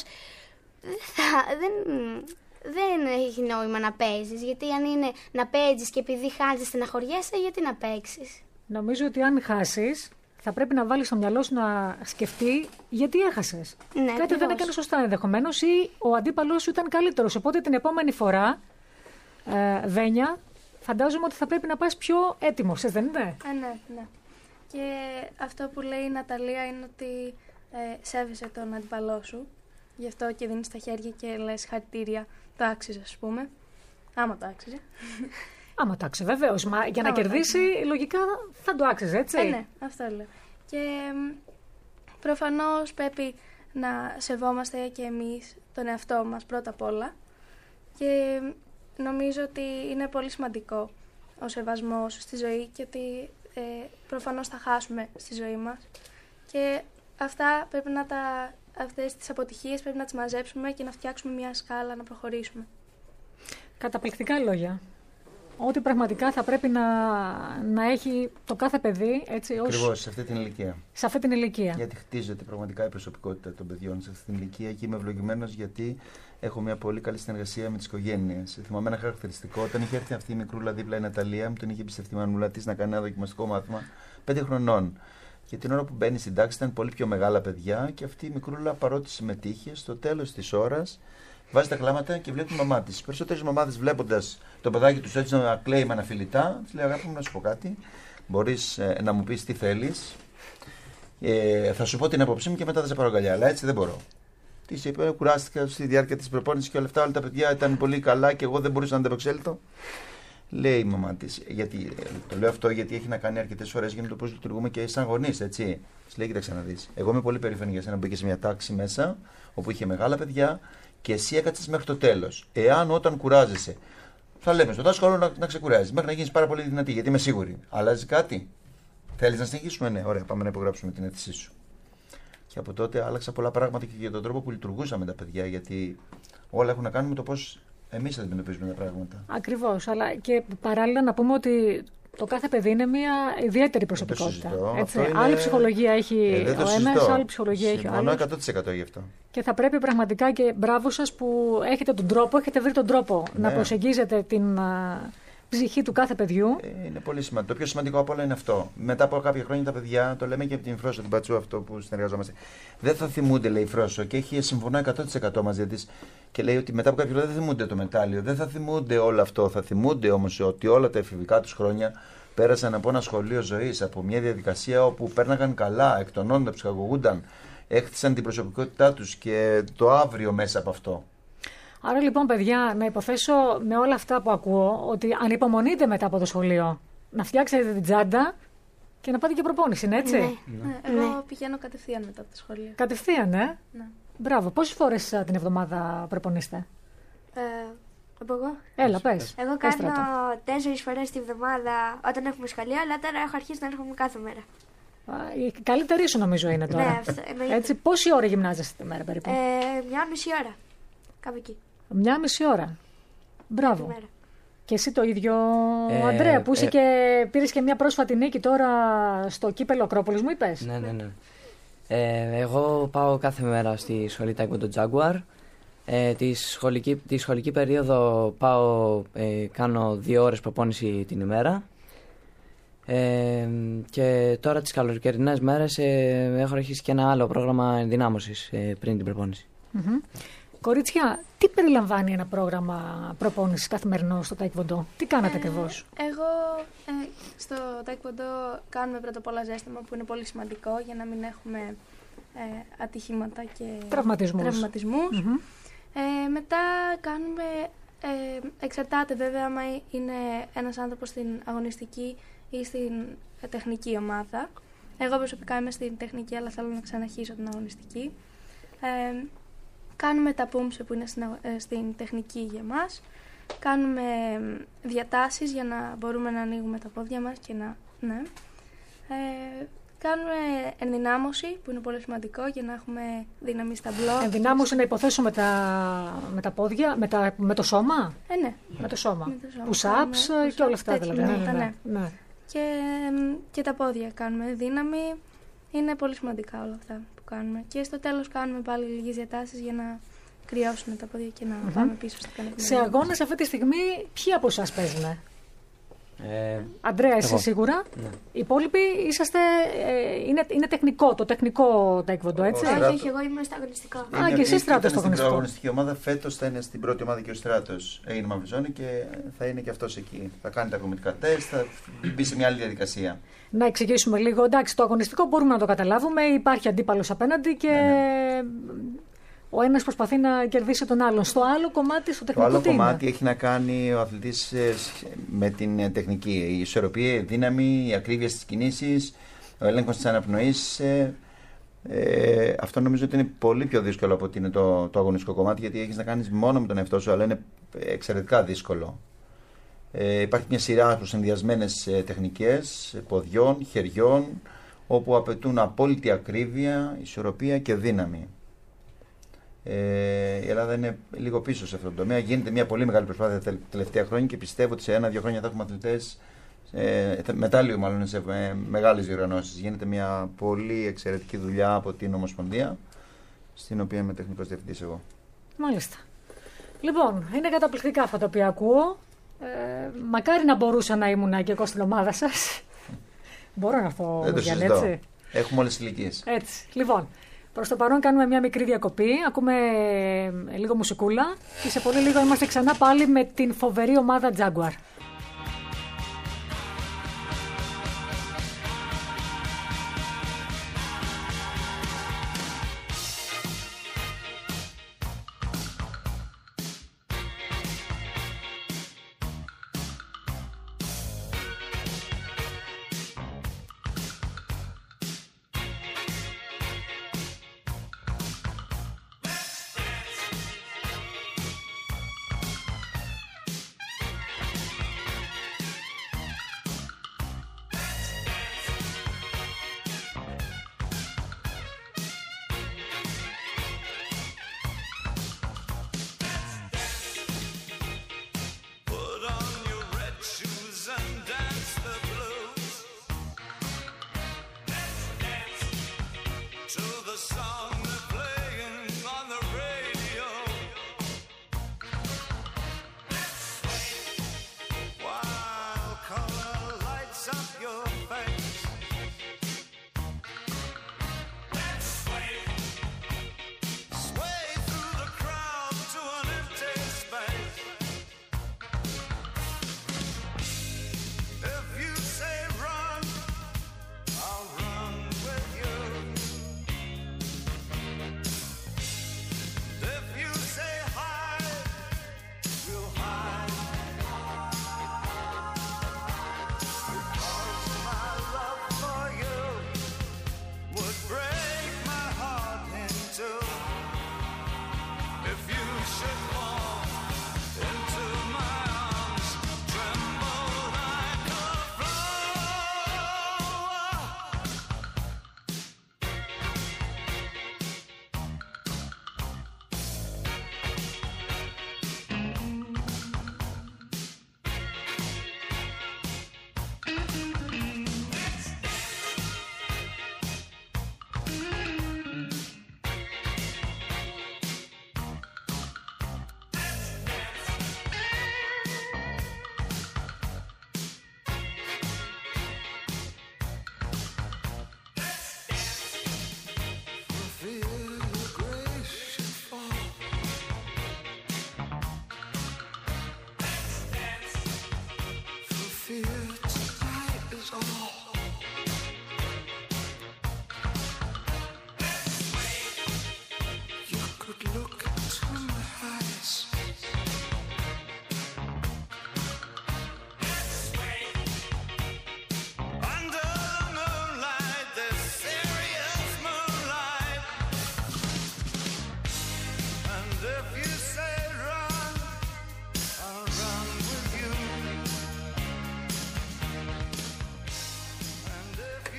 δεν έχει νόημα να παίζεις. Γιατί αν είναι να παίζεις και επειδή χάνεις στεναχωριέσαι, γιατί να παίξεις. Νομίζω ότι αν χάσεις, θα πρέπει να βάλεις στο μυαλό σου να σκεφτεί γιατί έχασες. Ναι, κάτι ακριβώς. δεν έκανε σωστά ενδεχομένως ή ο αντίπαλός σου ήταν καλύτερος. Οπότε την επόμενη φορά, Βένια, φαντάζομαι ότι θα πρέπει να πας πιο έτοιμος, δεν είναι? Ναι. Και αυτό που λέει η Ναταλία είναι ότι σέβεσαι τον αντίπαλό σου. Γι' αυτό και δίνεις τα χέρια και λες χαρητήρια. Το άξιζε, ας πούμε. Άμα το άξιζε. Άμα το άξιζε, βεβαίως. Μα για να κερδίσει, λογικά θα το άξιζε, έτσι. Ναι, αυτό λέω. Και προφανώς πρέπει να σεβόμαστε και εμείς τον εαυτό μας πρώτα απ' όλα. Και νομίζω ότι είναι πολύ σημαντικό ο σεβασμός στη ζωή και ότι προφανώς θα χάσουμε στη ζωή μας. Και αυτά πρέπει αυτές τις αποτυχίες πρέπει να τις μαζέψουμε και να φτιάξουμε μια σκάλα να προχωρήσουμε. Καταπληκτικά λόγια. Ότι πραγματικά θα πρέπει να έχει το κάθε παιδί, έτσι, Ακριβώς, σε αυτή την ηλικία. Σε αυτή την ηλικία. Γιατί χτίζεται πραγματικά η προσωπικότητα των παιδιών σε αυτή την ηλικία και είμαι ευλογημένος γιατί έχω μια πολύ καλή συνεργασία με τις οικογένειες. Θυμάμαι ένα χαρακτηριστικό, όταν είχε έρθει αυτή η μικρούλα δίπλα η Ναταλία, μου τον είχε εμπιστευτεί η μανούλα της να κάνει ένα δοκιμαστικό μάθημα 5 χρονών. Και την ώρα που μπαίνει στην τάξη ήταν πολύ πιο μεγάλα παιδιά και αυτή η μικρούλα παρότι συμμετείχε, στο τέλος της ώρας βάζει τα κλάματα και βλέπει τη μαμά της. Οι περισσότερες μαμάδες βλέποντας το παιδάκι τους έτσι να κλαίει με αναφιλητά, της λέει αγάπη μου να σου πω κάτι, μπορείς να μου πεις τι θέλεις, θα σου πω την άποψή μου και μετά θα σε πάρω αγκαλιά, αλλά έτσι δεν μπορώ. Της είπε, κουράστηκα στη διάρκεια της προπόνησης και όλα αυτά, όλα τα παιδιά ήταν πολύ καλά και εγώ δεν μπορούσα να ανταπεξέλθω. Λέει η μαμά της, γιατί το λέω αυτό γιατί έχει να κάνει αρκετές φορές με το πώς λειτουργούμε και σαν γονείς, έτσι. Της λέει, κοίταξε να δεις. Εγώ είμαι πολύ περήφανη για σένα που μπήκες σε μια τάξη μέσα, όπου είχε μεγάλα παιδιά και εσύ έκατσες μέχρι το τέλος. Εάν όταν κουράζεσαι, θα λέμε στον δάσκαλο να ξεκουράζεις, μέχρι να γίνεις πάρα πολύ δυνατή, γιατί είμαι σίγουρη. Αλλάζει κάτι. Θέλεις να συνεχίσουμε? Ναι, ωραία, πάμε να υπογράψουμε την αίτησή σου. Και από τότε άλλαξα πολλά πράγματα και για τον τρόπο που λειτουργούσαμε τα παιδιά, γιατί όλα έχουν να κάνουν με το πώς εμείς αντιμετωπίζουμε τα πράγματα. Ακριβώς, αλλά και παράλληλα να πούμε ότι το κάθε παιδί είναι μια ιδιαίτερη προσωπικότητα. Έτσι. Είναι... Άλλη ψυχολογία έχει ο ένας, άλλη ψυχολογία έχει ο άλλος. 100% γι' αυτό. Και θα πρέπει πραγματικά και μπράβο σας που έχετε βρει τον τρόπο να προσεγγίζετε την ψυχή του κάθε παιδιού. Είναι πολύ σημαντικό. Το πιο σημαντικό από όλα είναι αυτό. Μετά από κάποια χρόνια τα παιδιά, το λέμε και από την Φρόσο, την Πατσού, αυτό που συνεργαζόμαστε. Δεν θα θυμούνται, λέει η Φρόσο, και έχει συμφωνώ 100% μαζί της. Και λέει ότι μετά από κάποια χρόνια δεν θυμούνται το μετάλλιο, δεν θα θυμούνται όλο αυτό. Θα θυμούνται όμως ότι όλα τα εφηβικά τους χρόνια πέρασαν από ένα σχολείο ζωής, από μια διαδικασία όπου πέρναγαν καλά, εκτονώνονταν, ψυχαγωγούνταν, έκτισαν την προσωπικότητά τους και το αύριο μέσα από αυτό. Άρα λοιπόν, παιδιά, να υποθέσω με όλα αυτά που ακούω ότι ανυπομονείτε μετά από το σχολείο να φτιάξετε την τσάντα και να πάτε και προπόνηση, είναι έτσι? Ναι. Εγώ πηγαίνω κατευθείαν μετά από το σχολείο. Κατευθείαν, Ναι. Μπράβο. Πόσες φορές την εβδομάδα προπονείστε? Από εγώ. Έλα, πες. Εγώ κάνω 4 φορές τη βδομάδα όταν έχουμε σχολείο, αλλά τώρα έχω αρχίσει να έρχομαι κάθε μέρα. Η καλύτερη σου νομίζω είναι τώρα. Ναι, αυτό εννοείται. Έτσι, πόση ώρα γυμνάζεσαι τη μέρα περίπου? 1,5 ώρα. Κάπου εκεί. 1,5 ώρα. Μπράβο. Και εσύ το ίδιο, Αντρέα, που είσαι και πήρες και μια πρόσφατη νίκη τώρα στο κύπελλο Ακρόπολης, μου είπες? Ναι. Εγώ πάω κάθε μέρα στη σχολή Taekwondo Jaguar. Τη σχολική περίοδο πάω, κάνω 2 ώρες προπόνηση την ημέρα. Και τώρα τις καλοκαιρινές μέρες έχω αρχίσει και ένα άλλο πρόγραμμα ενδυνάμωσης πριν την προπόνηση. Κορίτσια, τι περιλαμβάνει ένα πρόγραμμα προπόνησης καθημερινό στο Taekwondo? Τι κάνατε ακριβώς? Εγώ στο Taekwondo κάνουμε πρώτα απ' όλα ζέσταμα, που είναι πολύ σημαντικό για να μην έχουμε ατυχήματα και τραυματισμούς. Μετά κάνουμε, εξαρτάται βέβαια, άμα είναι ένας άνθρωπος στην αγωνιστική ή στην τεχνική ομάδα. Εγώ προσωπικά είμαι στην τεχνική, αλλά θέλω να ξαναρχίσω την αγωνιστική. Κάνουμε τα pumps που είναι στην τεχνική για μας. Κάνουμε διατάσεις για να μπορούμε να ανοίγουμε τα πόδια μας και να... Ναι. Κάνουμε ενδυνάμωση που είναι πολύ σημαντικό για να έχουμε δύναμη στα μπλοκ. Ενδυνάμωση να υποθέσω με τα πόδια, με το σώμα. Ναι. Με το σώμα. Push-ups και όλα αυτά δηλαδή. Ναι. Και τα πόδια κάνουμε δύναμη. Είναι πολύ σημαντικά όλα αυτά που κάνουμε. Και στο τέλος κάνουμε πάλι λίγες διατάσεις για να κρυώσουμε τα πόδια και να πάμε πίσω στην κανένα. Σε αγώνες αυτή τη στιγμή ποιοι από εσάς παίζουνε? Αντρέα, εσύ σίγουρα. Ναι. Οι υπόλοιποι είσαστε. Είναι τεχνικό, το τεχνικό τέκβοντο, έτσι. Όχι, εγώ είμαι στο αγωνιστικό. Και εσύ Στράτος στο αγωνιστικό. Στην αγωνιστική ομάδα φέτος θα είναι στην πρώτη ομάδα και ο Στράτος. Έγινε Μαυριζώνη και θα είναι και αυτός εκεί. Θα κάνει τα κομιτικά τεστ, θα μπει σε μια άλλη διαδικασία. Να εξηγήσουμε λίγο. Εντάξει, το αγωνιστικό μπορούμε να το καταλάβουμε. Υπάρχει αντίπαλος απέναντι και. Ο ένας προσπαθεί να κερδίσει τον άλλον. Στο άλλο κομμάτι, στο τεχνικό. Το άλλο κομμάτι έχει να κάνει ο αθλητής με την τεχνική. Η ισορροπία, η δύναμη, η ακρίβεια στις κινήσεις, ο έλεγχος της αναπνοής. Αυτό νομίζω ότι είναι πολύ πιο δύσκολο από ότι είναι το αγωνιστικό κομμάτι, γιατί έχεις να κάνεις μόνο με τον εαυτό σου, αλλά είναι εξαιρετικά δύσκολο. Υπάρχει μια σειρά συνδυασμένες τεχνικές ποδιών, χεριών, όπου απαιτούν απόλυτη ακρίβεια, ισορροπία και δύναμη. Η Ελλάδα είναι λίγο πίσω σε αυτό το τομέα. Γίνεται μια πολύ μεγάλη προσπάθεια τα τελευταία χρόνια και πιστεύω ότι σε 1-2 χρόνια θα έχουμε αθλητές μετάλλιο, μάλλον σε μεγάλες διοργανώσεις. Γίνεται μια πολύ εξαιρετική δουλειά από την Ομοσπονδία, στην οποία είμαι τεχνικός διευθυντής εγώ. Μάλιστα. Λοιπόν, είναι καταπληκτικά αυτά τα οποία ακούω. Μακάρι να μπορούσα να ήμουν και εγώ στην ομάδα σας. Μπορώ να έρθω, Γιάννη, έτσι. Έχουμε όλες τις ηλικίες. Έτσι. Λοιπόν. Προς το παρόν κάνουμε μια μικρή διακοπή, ακούμε λίγο μουσικούλα και σε πολύ λίγο είμαστε ξανά πάλι με την φοβερή ομάδα Jaguar.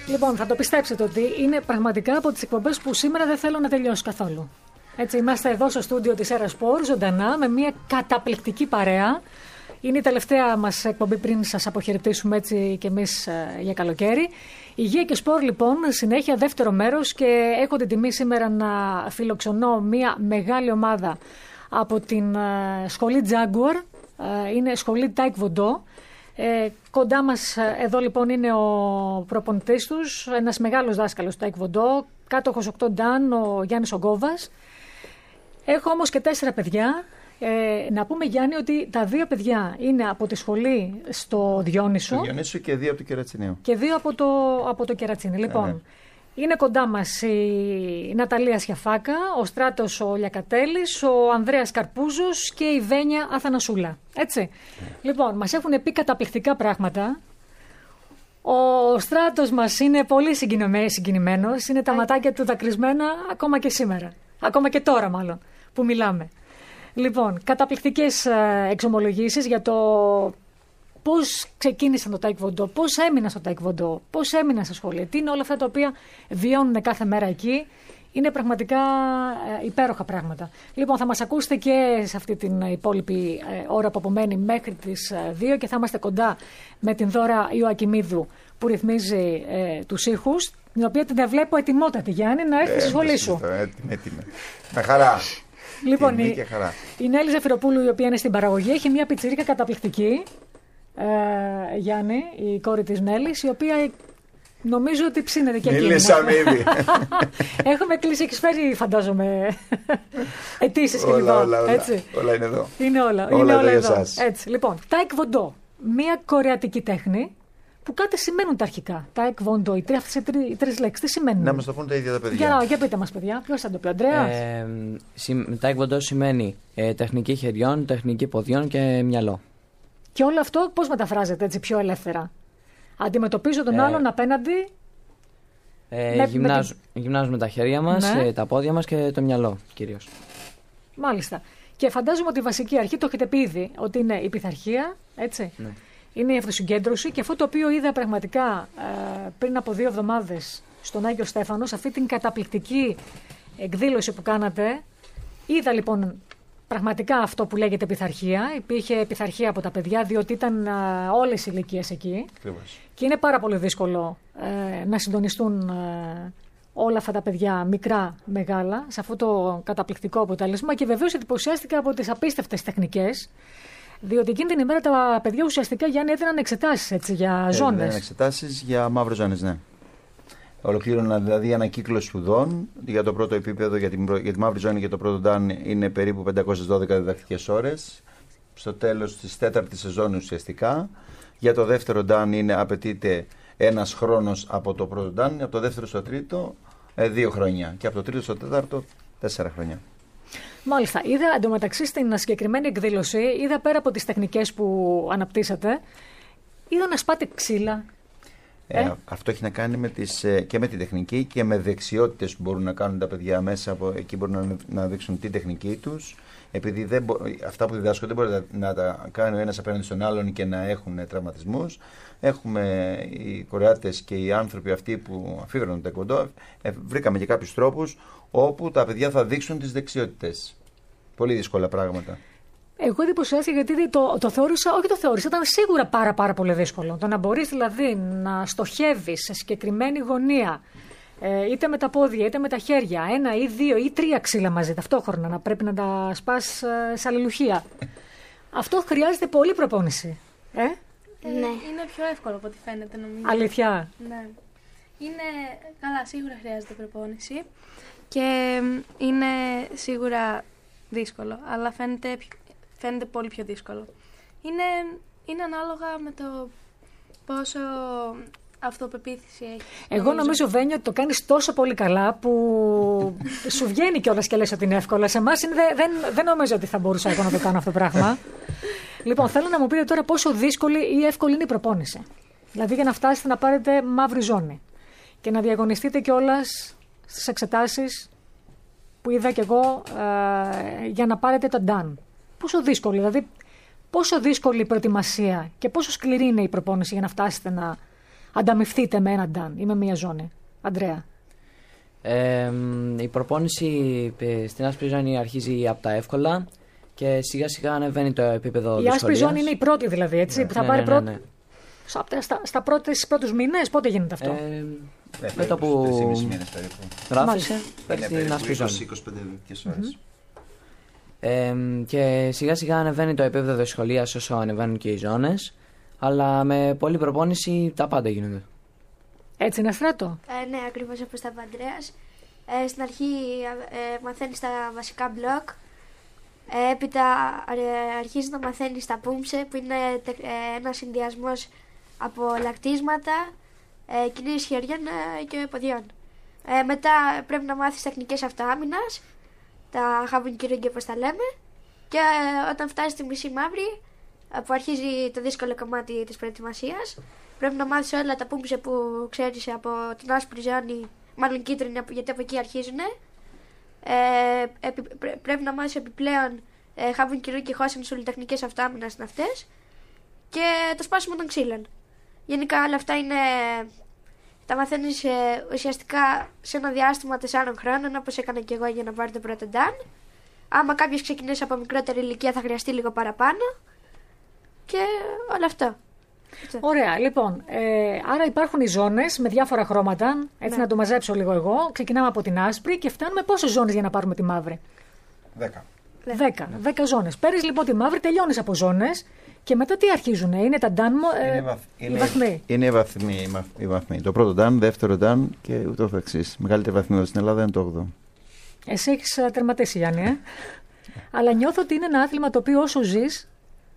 Λοιπόν, θα το πιστέψετε ότι είναι πραγματικά από τις εκπομπές που σήμερα δεν θέλω να τελειώσει καθόλου. Έτσι, είμαστε εδώ στο στούντιο της Έρα Σπορ, ζωντανά, με μια καταπληκτική παρέα. Είναι η τελευταία μας εκπομπή πριν σας αποχαιρετήσουμε έτσι και εμείς για καλοκαίρι. Υγεία και Σπορ, λοιπόν, συνέχεια δεύτερο μέρος και έχω την τιμή σήμερα να φιλοξενώ μια μεγάλη ομάδα από την σχολή Jaguar. Είναι σχολή Taekwondo. Κοντά μας εδώ λοιπόν είναι ο προπονητής τους, ένας μεγάλος δάσκαλος Taekwondo, κάτοχος 8 Dan, ο Γιάννης Ογκόβας. Έχω όμως και 4 παιδιά. Να πούμε, Γιάννη, ότι τα 2 παιδιά είναι από τη σχολή στο Διόνυσο. Στο Διόνυσο και 2 από το Κερατσινίο. Και 2 από το Κερατσίνι. Λοιπόν, είναι κοντά μας η Ναταλία Σιαφάκα, ο Στράτος ο Λιακατέλης, ο Ανδρέας Καρπούζος και η Βένια Αθανασούλα. Έτσι. Λοιπόν, μας έχουν πει καταπληκτικά πράγματα. Ο Στράτος μας είναι πολύ συγκινημένος. Είναι τα ματάκια του δακρυσμένα ακόμα και σήμερα. Ακόμα και τώρα μάλλον που μιλάμε. Λοιπόν, καταπληκτικές εξομολογήσεις για το πώς ξεκίνησαν το Taekwondo, πώς έμειναν στο Taekwondo, πώς έμειναν στα σχολεία, τι είναι όλα αυτά τα οποία βιώνουν κάθε μέρα εκεί. Είναι πραγματικά υπέροχα πράγματα. Λοιπόν, θα μας ακούσετε και σε αυτή την υπόλοιπη ώρα που απομένει μέχρι τις 2 και θα είμαστε κοντά με την Δώρα Ιωακιμίδου που ρυθμίζει τους ήχους, την οποία την βλέπω ετοιμότατη, Γιάννη, να έρθει στη σχολή σου. Έτοιμη. Με χαρά. Λοιπόν, η Νέλη Ζαφυροπούλου, η οποία είναι στην παραγωγή, έχει μια πιτσιρίκα καταπληκτική, Γιάννη, η κόρη της Νέλης, η οποία νομίζω ότι ψήνεται και εκείνη. Μίλησαμε ήδη. Έχουμε κλείσει, έχεις φέρει, φαντάζομαι, αιτήσεις και όλα, λοιπά. Όλα είναι εδώ. Είναι όλα εδώ. Έτσι, λοιπόν, Taekwondo, μια κορεατική τέχνη που κάτι σημαίνουν τα αρχικά. Taekwondo, αυτές οι 3 λέξεις, τι σημαίνουν? Να μας το πούν τα ίδια τα παιδιά. Για πείτε μας, παιδιά, ποιος θα το πει, ο Ανδρέας? Taekwondo σημαίνει τεχνική χεριών, τεχνική ποδιών και μυαλό. Και όλο αυτό πώς μεταφράζεται έτσι πιο ελεύθερα? Αντιμετωπίζω τον άλλον απέναντι. Γυμνάζουμε τα χέρια μας, τα πόδια μας και το μυαλό κυρίως. Μάλιστα. Και φαντάζομαι ότι η βασική αρχή, το έχετε πει ήδη, ότι είναι η πειθαρχία, έτσι. Ναι. Είναι η αυτοσυγκέντρωση και αυτό το οποίο είδα πραγματικά πριν από 2 εβδομάδες στον Άγιο Στέφανο, σε αυτή την καταπληκτική εκδήλωση που κάνατε. Είδα λοιπόν πραγματικά αυτό που λέγεται πειθαρχία. Υπήρχε πειθαρχία από τα παιδιά, διότι ήταν όλες οι ηλικίες εκεί. Ακριβώς. Και είναι πάρα πολύ δύσκολο να συντονιστούν όλα αυτά τα παιδιά, μικρά, μεγάλα, σε αυτό το καταπληκτικό αποτέλεσμα. Και βεβαίως εντυπωσιάστηκα από τις απίστευτες τεχνικές. Διότι εκείνη την ημέρα τα παιδιά ουσιαστικά, Γιάννη, έδιναν εξετάσεις για ζώνες. Έδιναν εξετάσεις για μαύρες ζώνες, ναι. Ολοκλήρωναν δηλαδή ένα κύκλο σπουδών για το πρώτο επίπεδο, για τη μαύρη ζώνη και το πρώτο Dan είναι περίπου 512 διδακτικές ώρες. Στο τέλος της 4ης σεζόν ουσιαστικά. Για το δεύτερο Dan απαιτείται ένας χρόνος από το πρώτο Dan, από το δεύτερο στο τρίτο 2 χρόνια και από το τρίτο στο τέταρτο 4 χρόνια. Μάλιστα. Είδα εντωμεταξύ στην συγκεκριμένη εκδήλωση, είδα πέρα από τις τεχνικές που αναπτύσσατε, είδα να σπάτε ξύλα. Αυτό έχει να κάνει και με τη τεχνική και με δεξιότητες που μπορούν να κάνουν τα παιδιά μέσα από εκεί, μπορούν να δείξουν την τεχνική τους. Επειδή αυτά που διδάσκονται δεν μπορεί να τα κάνει ο ένας απέναντι στον άλλον και να έχουν τραυματισμούς. Έχουμε οι Κορεάτες και οι άνθρωποι αυτοί που αφήβραν το Taekwondo, βρήκαμε και κάποιους τρόπους όπου τα παιδιά θα δείξουν τις δεξιότητες. Πολύ δύσκολα πράγματα. Εγώ εντυπωσιάστηκα γιατί το θεώρησα, ήταν σίγουρα πάρα πολύ δύσκολο. Το να μπορείς δηλαδή να στοχεύεις σε συγκεκριμένη γωνία, είτε με τα πόδια είτε με τα χέρια, 1 ή 2 ή 3 ξύλα μαζί ταυτόχρονα, να πρέπει να τα σπάς σε αλληλουχία. Αυτό χρειάζεται πολλή προπόνηση. Είναι πιο εύκολο από ό,τι φαίνεται, νομίζω. Αλήθεια. Ναι. Καλά, σίγουρα χρειάζεται προπόνηση και είναι σίγουρα δύσκολο, αλλά φαίνεται πολύ πιο δύσκολο. Είναι ανάλογα με το πόσο αυτοπεποίθηση έχει. Εγώ νομίζω, Βένιο, ότι το κάνεις τόσο πολύ καλά που σου βγαίνει κιόλας και λες ότι είναι εύκολο. Σε εμάς δεν νομίζω ότι θα μπορούσα εγώ να το κάνω αυτό το πράγμα. Λοιπόν, θέλω να μου πείτε τώρα πόσο δύσκολη ή εύκολη είναι η προπόνηση. Δηλαδή για να φτάσετε να πάρετε μαύρη ζώνη και να διαγωνιστείτε κιόλας στις εξετάσεις που είδα κι εγώ για να πάρετε το Dan. Πόσο δύσκολη, δηλαδή πόσο δύσκολη η προετοιμασία και πόσο σκληρή είναι η προπόνηση για να φτάσετε να ανταμυφθείτε με έναν ντάν ή με μία ζώνη? Αντρέα. Η προπόνηση στην άσπρη ζώνη αρχίζει από τα εύκολα και σιγά σιγά ανεβαίνει το επίπεδο δυσκολίας. Η άσπρη ζώνη είναι η πρώτη δηλαδή, έτσι, που θα πάρει πρώτη. Ναι. Στους πρώτους μήνες, πότε γίνεται αυτό? Με το που γράφησε, παίρνει στην άσπρη ζώνη. 20-25 ώρες. Και σιγά σιγά ανεβαίνει το επίπεδο δυσκολίας όσο ανεβαίνουν και οι ζώνες, αλλά με πολλή προπόνηση τα πάντα γίνονται. Έτσι είναι, Στράτο? Ναι, ακριβώς όπως τα είπε ο Ανδρέας. Στην αρχή μαθαίνεις τα βασικά μπλοκ. Έπειτα αρχίζεις να μαθαίνεις τα πούμψε, που είναι ένας συνδυασμός από λακτίσματα, κινήσεις χεριών και ποδιών. Μετά πρέπει να μάθεις τεχνικές αυτοάμυνας, τα χάβουν κυρίγκια όπως τα λέμε, και όταν φτάσεις στη μισή μαύρη, που αρχίζει το δύσκολο κομμάτι της προετοιμασίας, πρέπει να μάθεις όλα τα πούμψε που ξέρεις από την άσπρη ζώνη, μάλλον κίτρινη, γιατί από εκεί αρχίζουν. Πρέπει να μάθεις επιπλέον χάβουν κυρίου και χώσεν τεχνικές αυτοάμυνας είναι αυτές, και το σπάσιμο των ξύλων. Γενικά όλα αυτά τα μαθαίνεις ουσιαστικά σε ένα διάστημα 4 χρόνων, όπως έκανα και εγώ για να πάρω το πρώτο ντάν. Άμα κάποιος ξεκινήσει από μικρότερη ηλικία θα χρειαστεί λίγο παραπάνω, και όλο αυτό. Ωραία, λοιπόν. Άρα υπάρχουν οι ζώνες με διάφορα χρώματα. Έτσι, να το μαζέψω λίγο εγώ. Ξεκινάμε από την άσπρη και φτάνουμε πόσες ζώνες για να πάρουμε τη μαύρη? 10 ζώνες. Παίρνεις λοιπόν τη μαύρη, τελειώνεις από ζώνες και μετά τι αρχίζουν? Είναι τα ντάν, οι βαθμοί. Είναι οι βαθμοί. Το πρώτο ντάν, δεύτερο ντάν και ούτω καθεξής. Μεγαλύτερη βαθμίδα στην Ελλάδα είναι το 8ο. Εσύ έχεις τερματίσει, Γιάννη, αλλά νιώθω ότι είναι ένα άθλημα το οποίο όσο ζεις,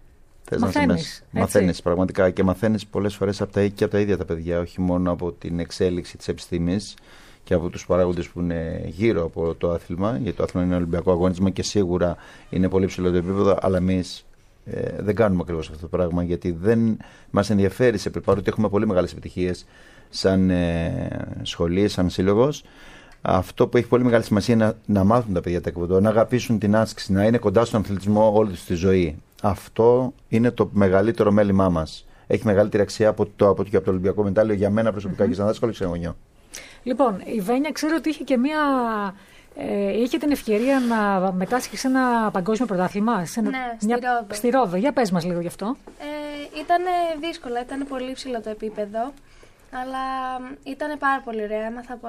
μαθαίνεις πραγματικά, και μαθαίνεις πολλές φορές από τα ίδια τα παιδιά, όχι μόνο από την εξέλιξη της επιστήμης και από τους παράγοντες που είναι γύρω από το άθλημα, γιατί το άθλημα είναι ένα ολυμπιακό αγώνισμα και σίγουρα είναι πολύ ψηλό το επίπεδο, αλλά εμείς δεν κάνουμε ακριβώς αυτό το πράγμα, γιατί δεν μας ενδιαφέρει, παρότι έχουμε πολύ μεγάλες επιτυχίες σαν σχολή, σαν σύλλογος. Αυτό που έχει πολύ μεγάλη σημασία είναι να μάθουν τα παιδιά ταεκβόντο, να αγαπήσουν την άσκηση, να είναι κοντά στον αθλητισμό όλη τους τη ζωή. Αυτό είναι το μεγαλύτερο μέλημά μας. Έχει μεγαλύτερη αξία από το Ολυμπιακό μετάλλιο για μένα προσωπικά και σαν δάσκαλο και σαν γονιό. Λοιπόν, η Βένια ξέρω ότι είχε την ευκαιρία να μετάσχει σε ένα παγκόσμιο πρωτάθλημα. Στη Ρόδο. Για πες μας λίγο γι' αυτό. Ήταν δύσκολο, ήταν πολύ ψηλό το επίπεδο, αλλά ήταν πάρα πολύ ωραία.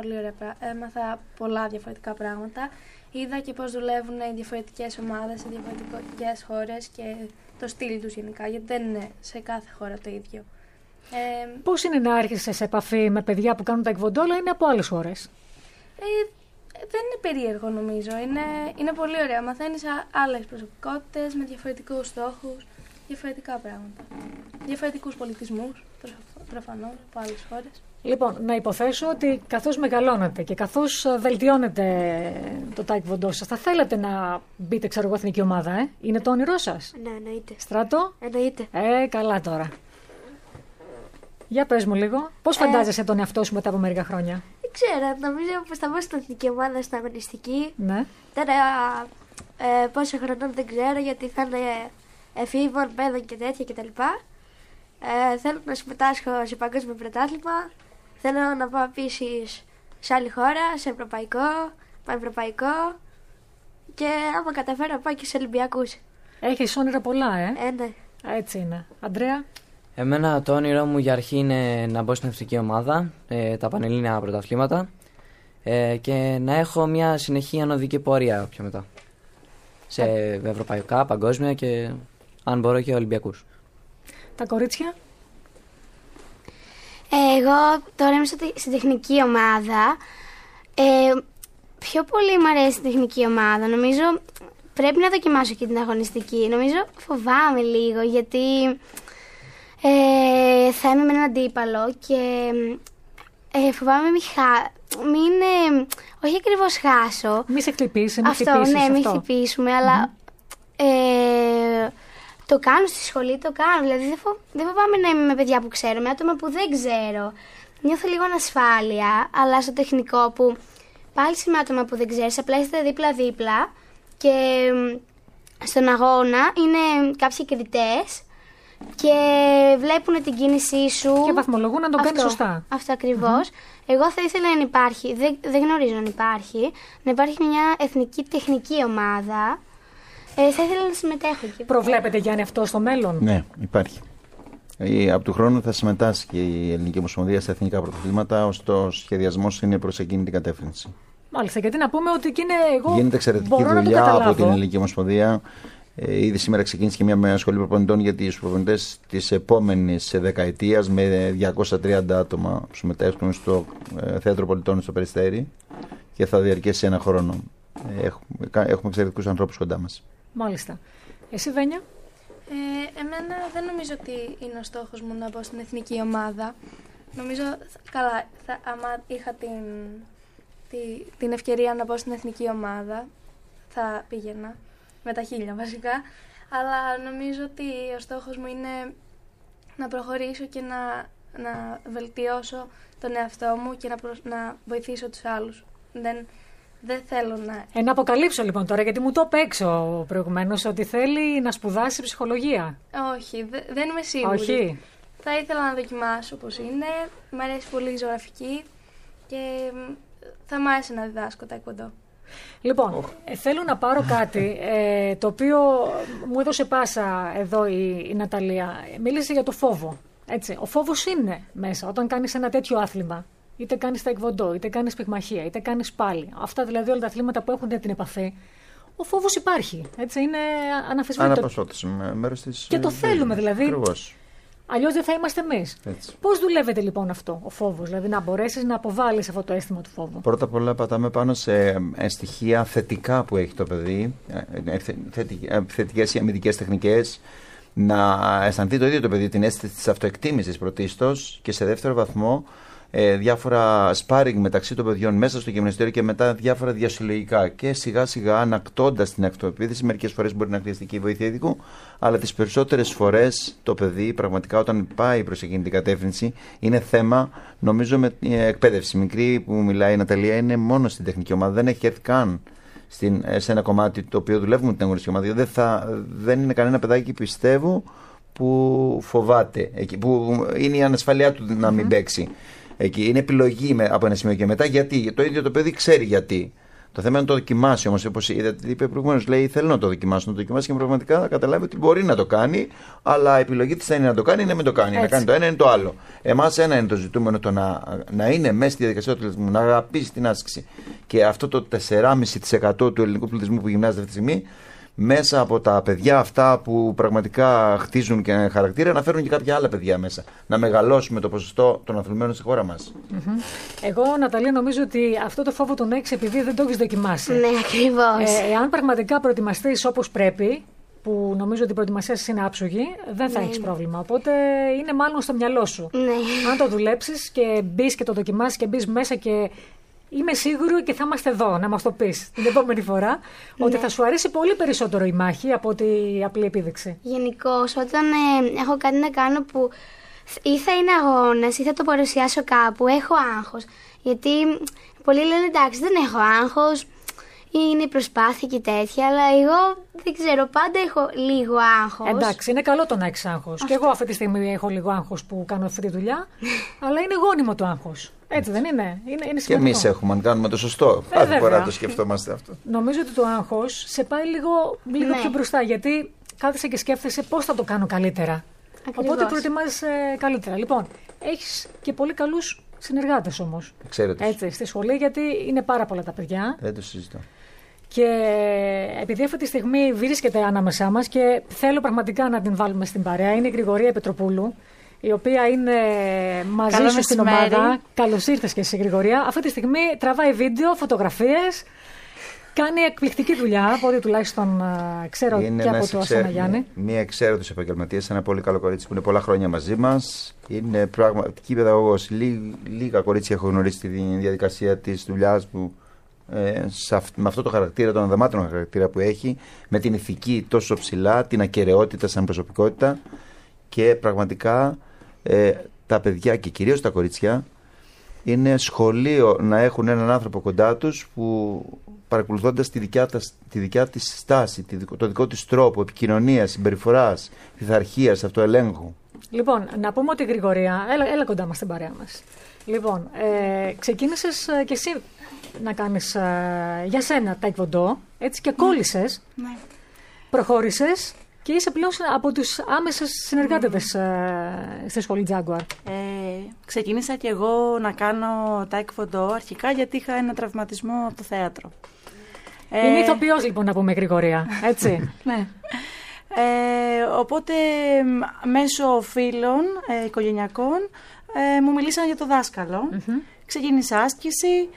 Έμαθα πολλά διαφορετικά πράγματα. Είδα και πώς δουλεύουν οι διαφορετικές ομάδες σε διαφορετικές χώρες και το στυλ τους γενικά, γιατί δεν είναι σε κάθε χώρα το ίδιο. Πώς είναι να έρχεσαι σε επαφή με παιδιά που κάνουν ταεκβόντο, αλλά είναι από άλλες χώρες? Δεν είναι περίεργο νομίζω, είναι πολύ ωραία. Μαθαίνεις άλλες προσωπικότητες με διαφορετικούς στόχους, διαφορετικά πράγματα. Διαφορετικούς πολιτισμούς, προφανώς, από άλλες χώρες. Λοιπόν, να υποθέσω ότι καθώς μεγαλώνετε και καθώς βελτιώνετε το τάικβοντό σας, θα θέλετε να μπείτε, ξέρω εγώ, εθνική ομάδα, Είναι το όνειρό σας? Ναι, εννοείται. Στράτο? Εννοείται. Καλά τώρα. Για πες μου λίγο, πώς φαντάζεσαι τον εαυτό σου μετά από μερικά χρόνια? Δεν ξέρω, νομίζω πως θα μπω στην εθνική ομάδα στην αγωνιστική. Ναι. Τώρα πόσο χρονών δεν ξέρω, γιατί θα είναι εφήβων, παιδών και τέτοια κτλ. Θέλω να συμμετάσχω σε παγκόσμιο πρωτάθλημα. Θέλω να πάω επίσης σε άλλη χώρα, σε ευρωπαϊκό, πανευρωπαϊκό, και άμα καταφέρω να πάω και σε Ολυμπιακούς. Έχεις όνειρα πολλά, Ναι. Έτσι είναι. Αντρέα? Εμένα το όνειρό μου για αρχή είναι να μπω στην εθνική ομάδα, τα πανελλήνια πρωταθλήματα, και να έχω μια συνεχή ανωδική πορεία πιο μετά. Σε ευρωπαϊκά, παγκόσμια και αν μπορώ και Ολυμπιακούς. Τα κορίτσια? Εγώ τώρα είμαι στην τεχνική ομάδα. Πιο πολύ μου αρέσει η τεχνική ομάδα. Νομίζω πρέπει να δοκιμάσω και την αγωνιστική. Νομίζω φοβάμαι λίγο, γιατί θα είμαι με έναν αντίπαλο και φοβάμαι όχι ακριβώς χάσω. Μη σε χτυπήσει, μην χτυπήσουμε, αλλά το κάνω στη σχολή, δηλαδή δεν φοβάμαι να είμαι με παιδιά που ξέρω, με άτομα που δεν ξέρω. Νιώθω λίγο ανασφάλεια, αλλά στο τεχνικό που πάλι με άτομα που δεν ξέρεις, απλά είστε δίπλα-δίπλα και στον αγώνα είναι κάποιοι κριτές και βλέπουν την κίνησή σου. Και βαθμολογούν αν το κάνει σωστά. Αυτό ακριβώς. Εγώ θα ήθελα να υπάρχει, δεν γνωρίζω αν υπάρχει, να υπάρχει μια εθνική τεχνική ομάδα. Θα ήθελα να συμμετέχω εκεί. Προβλέπετε, Γιάννη, αυτό στο μέλλον? Ναι, υπάρχει. Από του χρόνου θα συμμετάσχει η Ελληνική Ομοσπονδία στα εθνικά πρωταθλήματα, ώστε ο σχεδιασμός είναι προς εκείνη την κατεύθυνση. Μάλιστα, γιατί να πούμε ότι γίνεται εξαιρετική δουλειά από την Ελληνική Ομοσπονδία. Ήδη σήμερα ξεκίνησε και μια σχολή προπονητών για τους προπονητές της επόμενης δεκαετίας με 230 άτομα που συμμετέχουν στο Θέατρο Πολιτών στο Περιστέρι και θα διαρκέσει ένα χρόνο. Έχουμε εξαιρετικούς ανθρώπους κοντά μας. Μάλιστα. Εσύ, Βένια? Εμένα δεν νομίζω ότι είναι ο στόχος μου να μπω στην εθνική ομάδα. Νομίζω, καλά, άμα είχα την ευκαιρία να μπω στην εθνική ομάδα, θα πήγαινα, με τα χίλια βασικά, αλλά νομίζω ότι ο στόχος μου είναι να προχωρήσω και να βελτιώσω τον εαυτό μου και να βοηθήσω τους άλλους. Δεν θέλω να... Να αποκαλύψω λοιπόν τώρα, γιατί μου το παίξω προηγουμένως, ότι θέλει να σπουδάσει ψυχολογία. Όχι, δεν είμαι σίγουρη. Όχι. Θα ήθελα να δοκιμάσω πώς είναι. Μ' αρέσει πολύ η ζωγραφική και θα μ' άρεσε να διδάσκω τάικουντο. Λοιπόν, θέλω να πάρω κάτι το οποίο μου έδωσε πάσα εδώ η Ναταλία. Μίλησε για το φόβο. Έτσι. Ο φόβος είναι μέσα όταν κάνεις ένα τέτοιο άθλημα. Είτε κάνεις τάικουντο, είτε κάνεις πυγμαχία, είτε κάνεις πάλι. Αυτά δηλαδή όλα τα αθλήματα που έχουν την επαφή. Ο φόβος υπάρχει. Έτσι, είναι αναφεσβήτητο. Αναπασχότηση, μέρος της. Και το θέλουμε δηλαδή. Ακριβώς. Αλλιώς δεν θα είμαστε εμείς. Πώς δουλεύετε λοιπόν αυτό, ο φόβος, δηλαδή να μπορέσεις να αποβάλεις αυτό το αίσθημα του φόβου? Πρώτα απ' όλα πατάμε πάνω σε στοιχεία θετικά που έχει το παιδί, θετικές ή αμυντικές τεχνικές, να αισθανθεί το ίδιο το παιδί την αίσθηση της αυτοεκτίμησης πρωτίστως και σε δεύτερο βαθμό διάφορα σπάρινγκ μεταξύ των παιδιών μέσα στο γυμναστήριο και μετά διάφορα διασυλλογικά. Και σιγά σιγά ανακτώντας την αυτοεπίθεση, μερικές φορές μπορεί να χρειαστεί και η βοήθεια ειδικού, αλλά τις περισσότερες φορές το παιδί πραγματικά όταν πάει προς εκείνη την κατεύθυνση είναι θέμα, νομίζω, με εκπαίδευση. Μικρή που μιλάει η Ναταλία είναι μόνο στην τεχνική ομάδα, δεν έχει έρθει καν σε ένα κομμάτι το οποίο δουλεύουμε την αγωνιστική ομάδα. Δεν είναι κανένα παιδάκι, πιστεύω, που φοβάται, που είναι η ανασφαλεία του να μην παίξει. Εκεί. Είναι επιλογή από ένα σημείο και μετά. Γιατί? Το ίδιο το παιδί ξέρει γιατί. Το θέμα είναι να το δοκιμάσει όμως. Όπως είπε προηγουμένως, λέει: θέλω να το δοκιμάσω. Να το δοκιμάσει και πραγματικά να καταλάβει ότι μπορεί να το κάνει, αλλά η επιλογή της θα είναι να το κάνει ή να μην το κάνει. Έτσι. Να κάνει το ένα ή το άλλο. Εμάς ένα είναι το ζητούμενο, το να είναι μέσα στη διαδικασία του αθλητισμού, να αγαπήσει την άσκηση. Και αυτό το 4,5% του ελληνικού πληθυσμού που γυμνάζεται αυτή τη στιγμή, μέσα από τα παιδιά αυτά που πραγματικά χτίζουν και χαρακτήρα, να φέρουν και κάποια άλλα παιδιά μέσα. Να μεγαλώσουμε το ποσοστό των αθλημένων στη χώρα μας. Εγώ, Ναταλία, νομίζω ότι αυτό το φόβο τον έχεις επειδή δεν το έχεις δοκιμάσει. Ναι, ακριβώς. Εάν πραγματικά προετοιμαστείς όπως πρέπει, που νομίζω ότι η προετοιμασία σας είναι άψογη, δεν θα έχεις πρόβλημα. Οπότε είναι μάλλον στο μυαλό σου. Ναι. Αν το δουλέψεις και μπεις και το δοκιμάσεις και μπεις μέσα και. Είμαι σίγουρη και θα είμαστε εδώ να μας το πεις την επόμενη φορά ότι θα σου αρέσει πολύ περισσότερο η μάχη από ότι η απλή επίδειξη. Γενικώς, όταν έχω κάτι να κάνω που ή θα είναι αγώνας ή θα το παρουσιάσω κάπου, έχω άγχος. Γιατί πολλοί λένε εντάξει, δεν έχω άγχος, είναι η προσπάθεια και τέτοια, αλλά εγώ δεν ξέρω, πάντα έχω λίγο άγχος. Εντάξει, είναι καλό το να έχεις άγχος. Και εγώ αυτή τη στιγμή έχω λίγο άγχος που κάνω αυτή τη δουλειά, αλλά είναι γόνιμο το άγχος. Έτσι δεν είναι? Είναι σημαντικό. Και εμείς έχουμε, αν κάνουμε το σωστό. Κάθε φορά το σκεφτόμαστε αυτό. Νομίζω ότι το άγχος σε πάει λίγο πιο μπροστά, γιατί κάθεσαι και σκέφτεσαι πώς θα το κάνω καλύτερα. Ακριβώς. Οπότε προετοιμάζεσαι καλύτερα. Λοιπόν, έχεις και πολύ καλούς συνεργάτες όμως. Έτσι, στη σχολή, γιατί είναι πάρα πολλά τα παιδιά. Δεν το συζητώ. Και επειδή αυτή τη στιγμή βρίσκεται ανάμεσά μας και θέλω πραγματικά να την βάλουμε στην παρέα, είναι η Γρηγορία Πετροπούλου, η οποία είναι μαζί σου στην ομάδα. Καλώς ήρθες και εσύ, Γρηγορία. Αυτή τη στιγμή τραβάει βίντεο, φωτογραφίες, κάνει εκπληκτική δουλειά, από ό,τι τουλάχιστον ξέρω και από το Ασάνα Γιάννη. Μία εξαίρετος επαγγελματίας, ένα πολύ καλό κορίτσι που είναι πολλά χρόνια μαζί μας. Είναι πραγματική παιδαγωγός. Λίγα κορίτσια έχω γνωρίσει τη διαδικασία της δουλειάς που. Με αυτό το χαρακτήρα, τον αδαμάτωνο χαρακτήρα που έχει, με την ηθική τόσο ψηλά, την ακεραιότητα σαν προσωπικότητα και πραγματικά τα παιδιά και κυρίως τα κορίτσια είναι σχολείο να έχουν έναν άνθρωπο κοντά τους που παρακολουθώντας τη δικιά της στάση, το δικό της τρόπο επικοινωνίας, συμπεριφοράς, πειθαρχίας, αυτοελέγχου. Λοιπόν, να πούμε ότι η Γρηγορία, έλα κοντά μας στην παρέα μας. Λοιπόν, ξεκίνησες κι εσύ να κάνεις για σένα taekwondo, έτσι, και κόλλησες, Ναι. προχώρησες και είσαι πλέον από τους άμεσες συνεργάτες στη σχολή Jaguar. Ξεκίνησα κι εγώ να κάνω taekwondo αρχικά γιατί είχα ένα τραυματισμό από το θέατρο. Είναι ηθοποιός λοιπόν να πούμε Γρηγορία, έτσι. Ναι. Οπότε μέσω φίλων οικογενειακών μου μιλήσαν για το δάσκαλο. Ξεκίνησα άσκηση,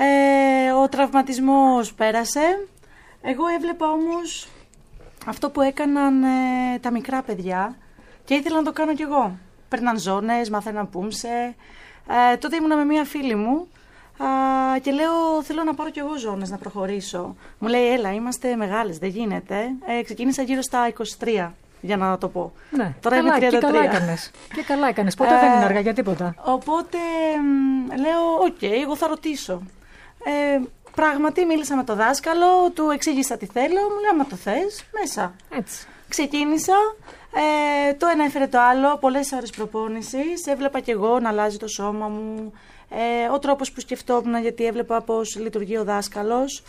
ο τραυματισμός πέρασε. Εγώ έβλεπα όμως αυτό που έκαναν τα μικρά παιδιά και ήθελα να το κάνω κι εγώ. Παίρναν ζώνες, μαθαίναν πούμσε. Τότε ήμουνα με μία φίλη μου και λέω θέλω να πάρω κι εγώ ζώνες, να προχωρήσω. Μου λέει έλα, είμαστε μεγάλες, δεν γίνεται. Ξεκίνησα γύρω στα 23, για να το πω. Ναι, τώρα είμαι 33. Και καλά έκανες. Ποτέ δεν είναι αργά για τίποτα. Οπότε λέω οκ, εγώ θα ρωτήσω. Πράγματι μίλησα με το δάσκαλο, του εξήγησα τι θέλω, μου λέει άμα το θες, μέσα. Έτσι. Ξεκίνησα, το ένα έφερε το άλλο, πολλές ώρες προπόνησης, έβλεπα κι εγώ να αλλάζει το σώμα μου, ο τρόπος που σκεφτόμουν γιατί έβλεπα πώς λειτουργεί ο δάσκαλος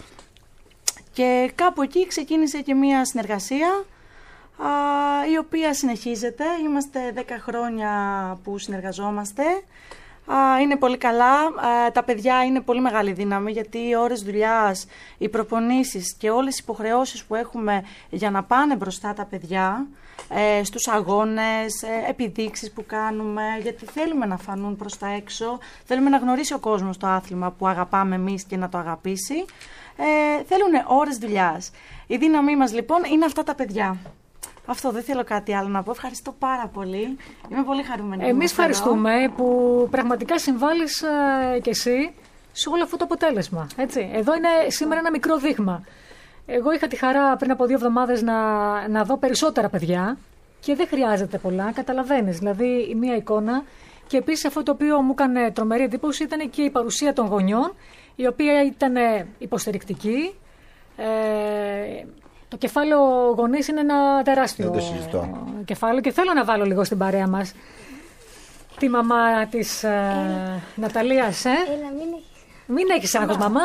και κάπου εκεί ξεκίνησε και μία συνεργασία η οποία συνεχίζεται, είμαστε 10 χρόνια που συνεργαζόμαστε. Είναι πολύ καλά. Τα παιδιά είναι πολύ μεγάλη δύναμη γιατί οι ώρες δουλειάς, οι προπονήσεις και όλες οι υποχρεώσεις που έχουμε για να πάνε μπροστά τα παιδιά στους αγώνες, επιδείξεις που κάνουμε, γιατί θέλουμε να φανούν προς τα έξω, θέλουμε να γνωρίσει ο κόσμος το άθλημα που αγαπάμε εμείς και να το αγαπήσει. Θέλουν ώρες δουλειάς. Η δύναμή μας λοιπόν είναι αυτά τα παιδιά. Αυτό, δεν θέλω κάτι άλλο να πω. Ευχαριστώ πάρα πολύ. Είμαι πολύ χαρούμενη. Εμείς ευχαριστούμε που πραγματικά συμβάλλεις κι εσύ σε όλο αυτό το αποτέλεσμα. Έτσι. Εδώ είναι σήμερα ένα μικρό δείγμα. Εγώ είχα τη χαρά πριν από 2 εβδομάδες να δω περισσότερα παιδιά και δεν χρειάζεται πολλά, καταλαβαίνεις. Δηλαδή η μία εικόνα και επίσης αυτό το οποίο μου έκανε τρομερή εντύπωση ήταν και η παρουσία των γονιών, η οποία ήταν υποστηρικτική. Το κεφάλαιο γονείς είναι ένα τεράστιο κεφάλαιο και θέλω να βάλω λίγο στην παρέα μας τη μαμά της Ναταλίας. Μην έχεις άγχος, μαμά.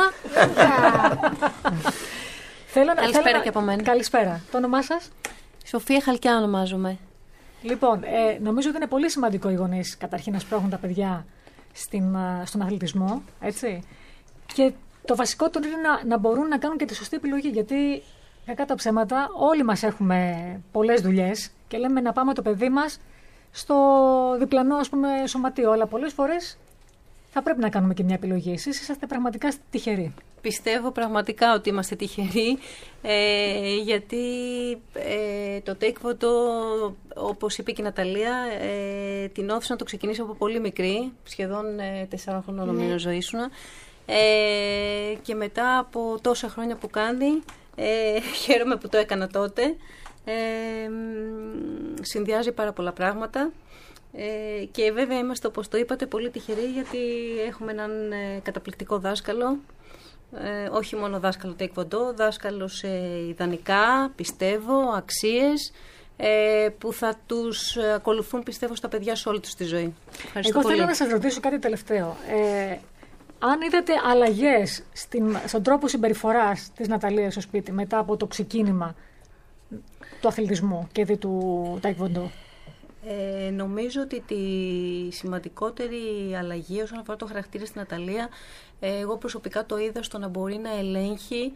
Καλησπέρα και από μένα. Καλησπέρα. Το όνομά σας? Σοφία Χαλκιά ονομάζομαι. Λοιπόν, νομίζω ότι είναι πολύ σημαντικό οι γονείς καταρχήν να σπρώχνουν τα παιδιά στον αθλητισμό, έτσι. Και το βασικότερο είναι να μπορούν να κάνουν και τη σωστή επιλογή, γιατί κακά τα ψέματα όλοι μας έχουμε πολλές δουλειές και λέμε να πάμε το παιδί μας στο διπλανό, ας πούμε, σωματείο, αλλά πολλές φορές θα πρέπει να κάνουμε και μια επιλογή. Εσείς είσαστε πραγματικά τυχεροί. Πιστεύω πραγματικά ότι είμαστε τυχεροί, γιατί το taekwondo, όπως είπε και η Ναταλία, την όθησα να το ξεκινήσω από πολύ μικρή, σχεδόν 4 χρόνια νομίζω ζωή σου, και μετά από τόσα χρόνια που κάνει, χαίρομαι που το έκανα τότε. Συνδυάζει πάρα πολλά πράγματα. Και βέβαια είμαστε, όπως το είπατε, πολύ τυχεροί γιατί έχουμε έναν καταπληκτικό δάσκαλο, όχι μόνο δάσκαλο taekwondo, δάσκαλο σε ιδανικά, πιστεύω, αξίες που θα τους ακολουθούν, πιστεύω, στα παιδιά σε όλη τους τη ζωή. Ευχαριστώ πολύ. Θέλω να σας ρωτήσω κάτι τελευταίο. Αν είδατε αλλαγές στον τρόπο συμπεριφοράς της Ναταλίας στο σπίτι μετά από το ξεκίνημα του αθλητισμού και του taekwondo? Νομίζω ότι τη σημαντικότερη αλλαγή όσον αφορά το χαρακτήρα στην Ναταλία, εγώ προσωπικά το είδα στο να μπορεί να ελέγχει,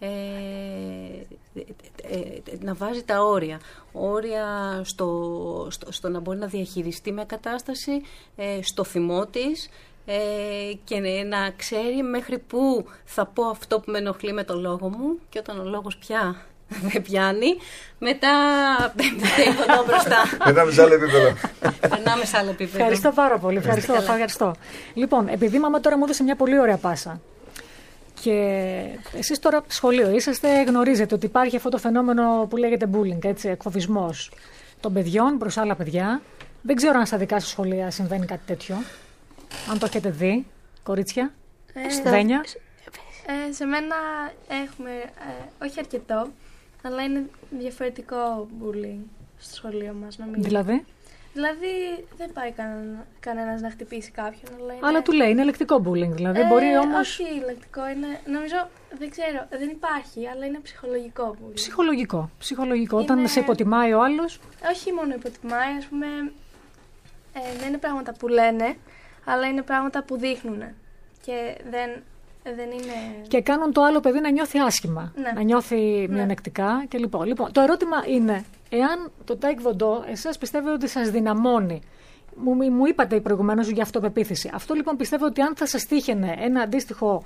να βάζει τα όρια. Όρια στο να μπορεί να διαχειριστεί μια κατάσταση, στο θυμό της, και να ξέρει μέχρι πού θα πω αυτό που με ενοχλεί με το λόγο μου, και όταν ο λόγος πια δεν πιάνει, μετά πέμπτο μπροστά. Περνάμε σε άλλο επίπεδο. Περνάμε σε άλλο επίπεδο. Ευχαριστώ πάρα πολύ. Ευχαριστώ. Λοιπόν, επειδή η μαμά τώρα μου έδωσε μια πολύ ωραία πάσα και εσείς τώρα σχολείο είσαστε, γνωρίζετε ότι υπάρχει αυτό το φαινόμενο που λέγεται bullying, έτσι, εκφοβισμός των παιδιών προς άλλα παιδιά. Δεν ξέρω αν στα δικά σας σχολεία συμβαίνει κάτι τέτοιο. Αν το έχετε δει, κορίτσια, Βένια. Σε μένα έχουμε, όχι αρκετό, αλλά είναι διαφορετικό bullying στο σχολείο μας, νομίζω. Δηλαδή δεν πάει κανένας να χτυπήσει κάποιον. Αλλά του λέει, είναι λεκτικό bullying, δηλαδή μπορεί όμως... Όχι λεκτικό, είναι, νομίζω, δεν ξέρω, δεν υπάρχει, αλλά είναι ψυχολογικό bullying. Ψυχολογικό, όταν σε υποτιμάει ο άλλος. Όχι μόνο υποτιμάει, ας πούμε, δεν είναι πράγματα που λένε, αλλά είναι πράγματα που δείχνουν και δεν είναι... Και κάνουν το άλλο παιδί να νιώθει άσχημα, να νιώθει μειονεκτικά και λοιπόν. Το ερώτημα είναι, εάν το Taekwondo εσάς πιστεύετε ότι σας δυναμώνει, μου είπατε προηγουμένως για αυτοπεποίθηση. Αυτό λοιπόν πιστεύω ότι αν θα σας τύχαινε ένα αντίστοιχο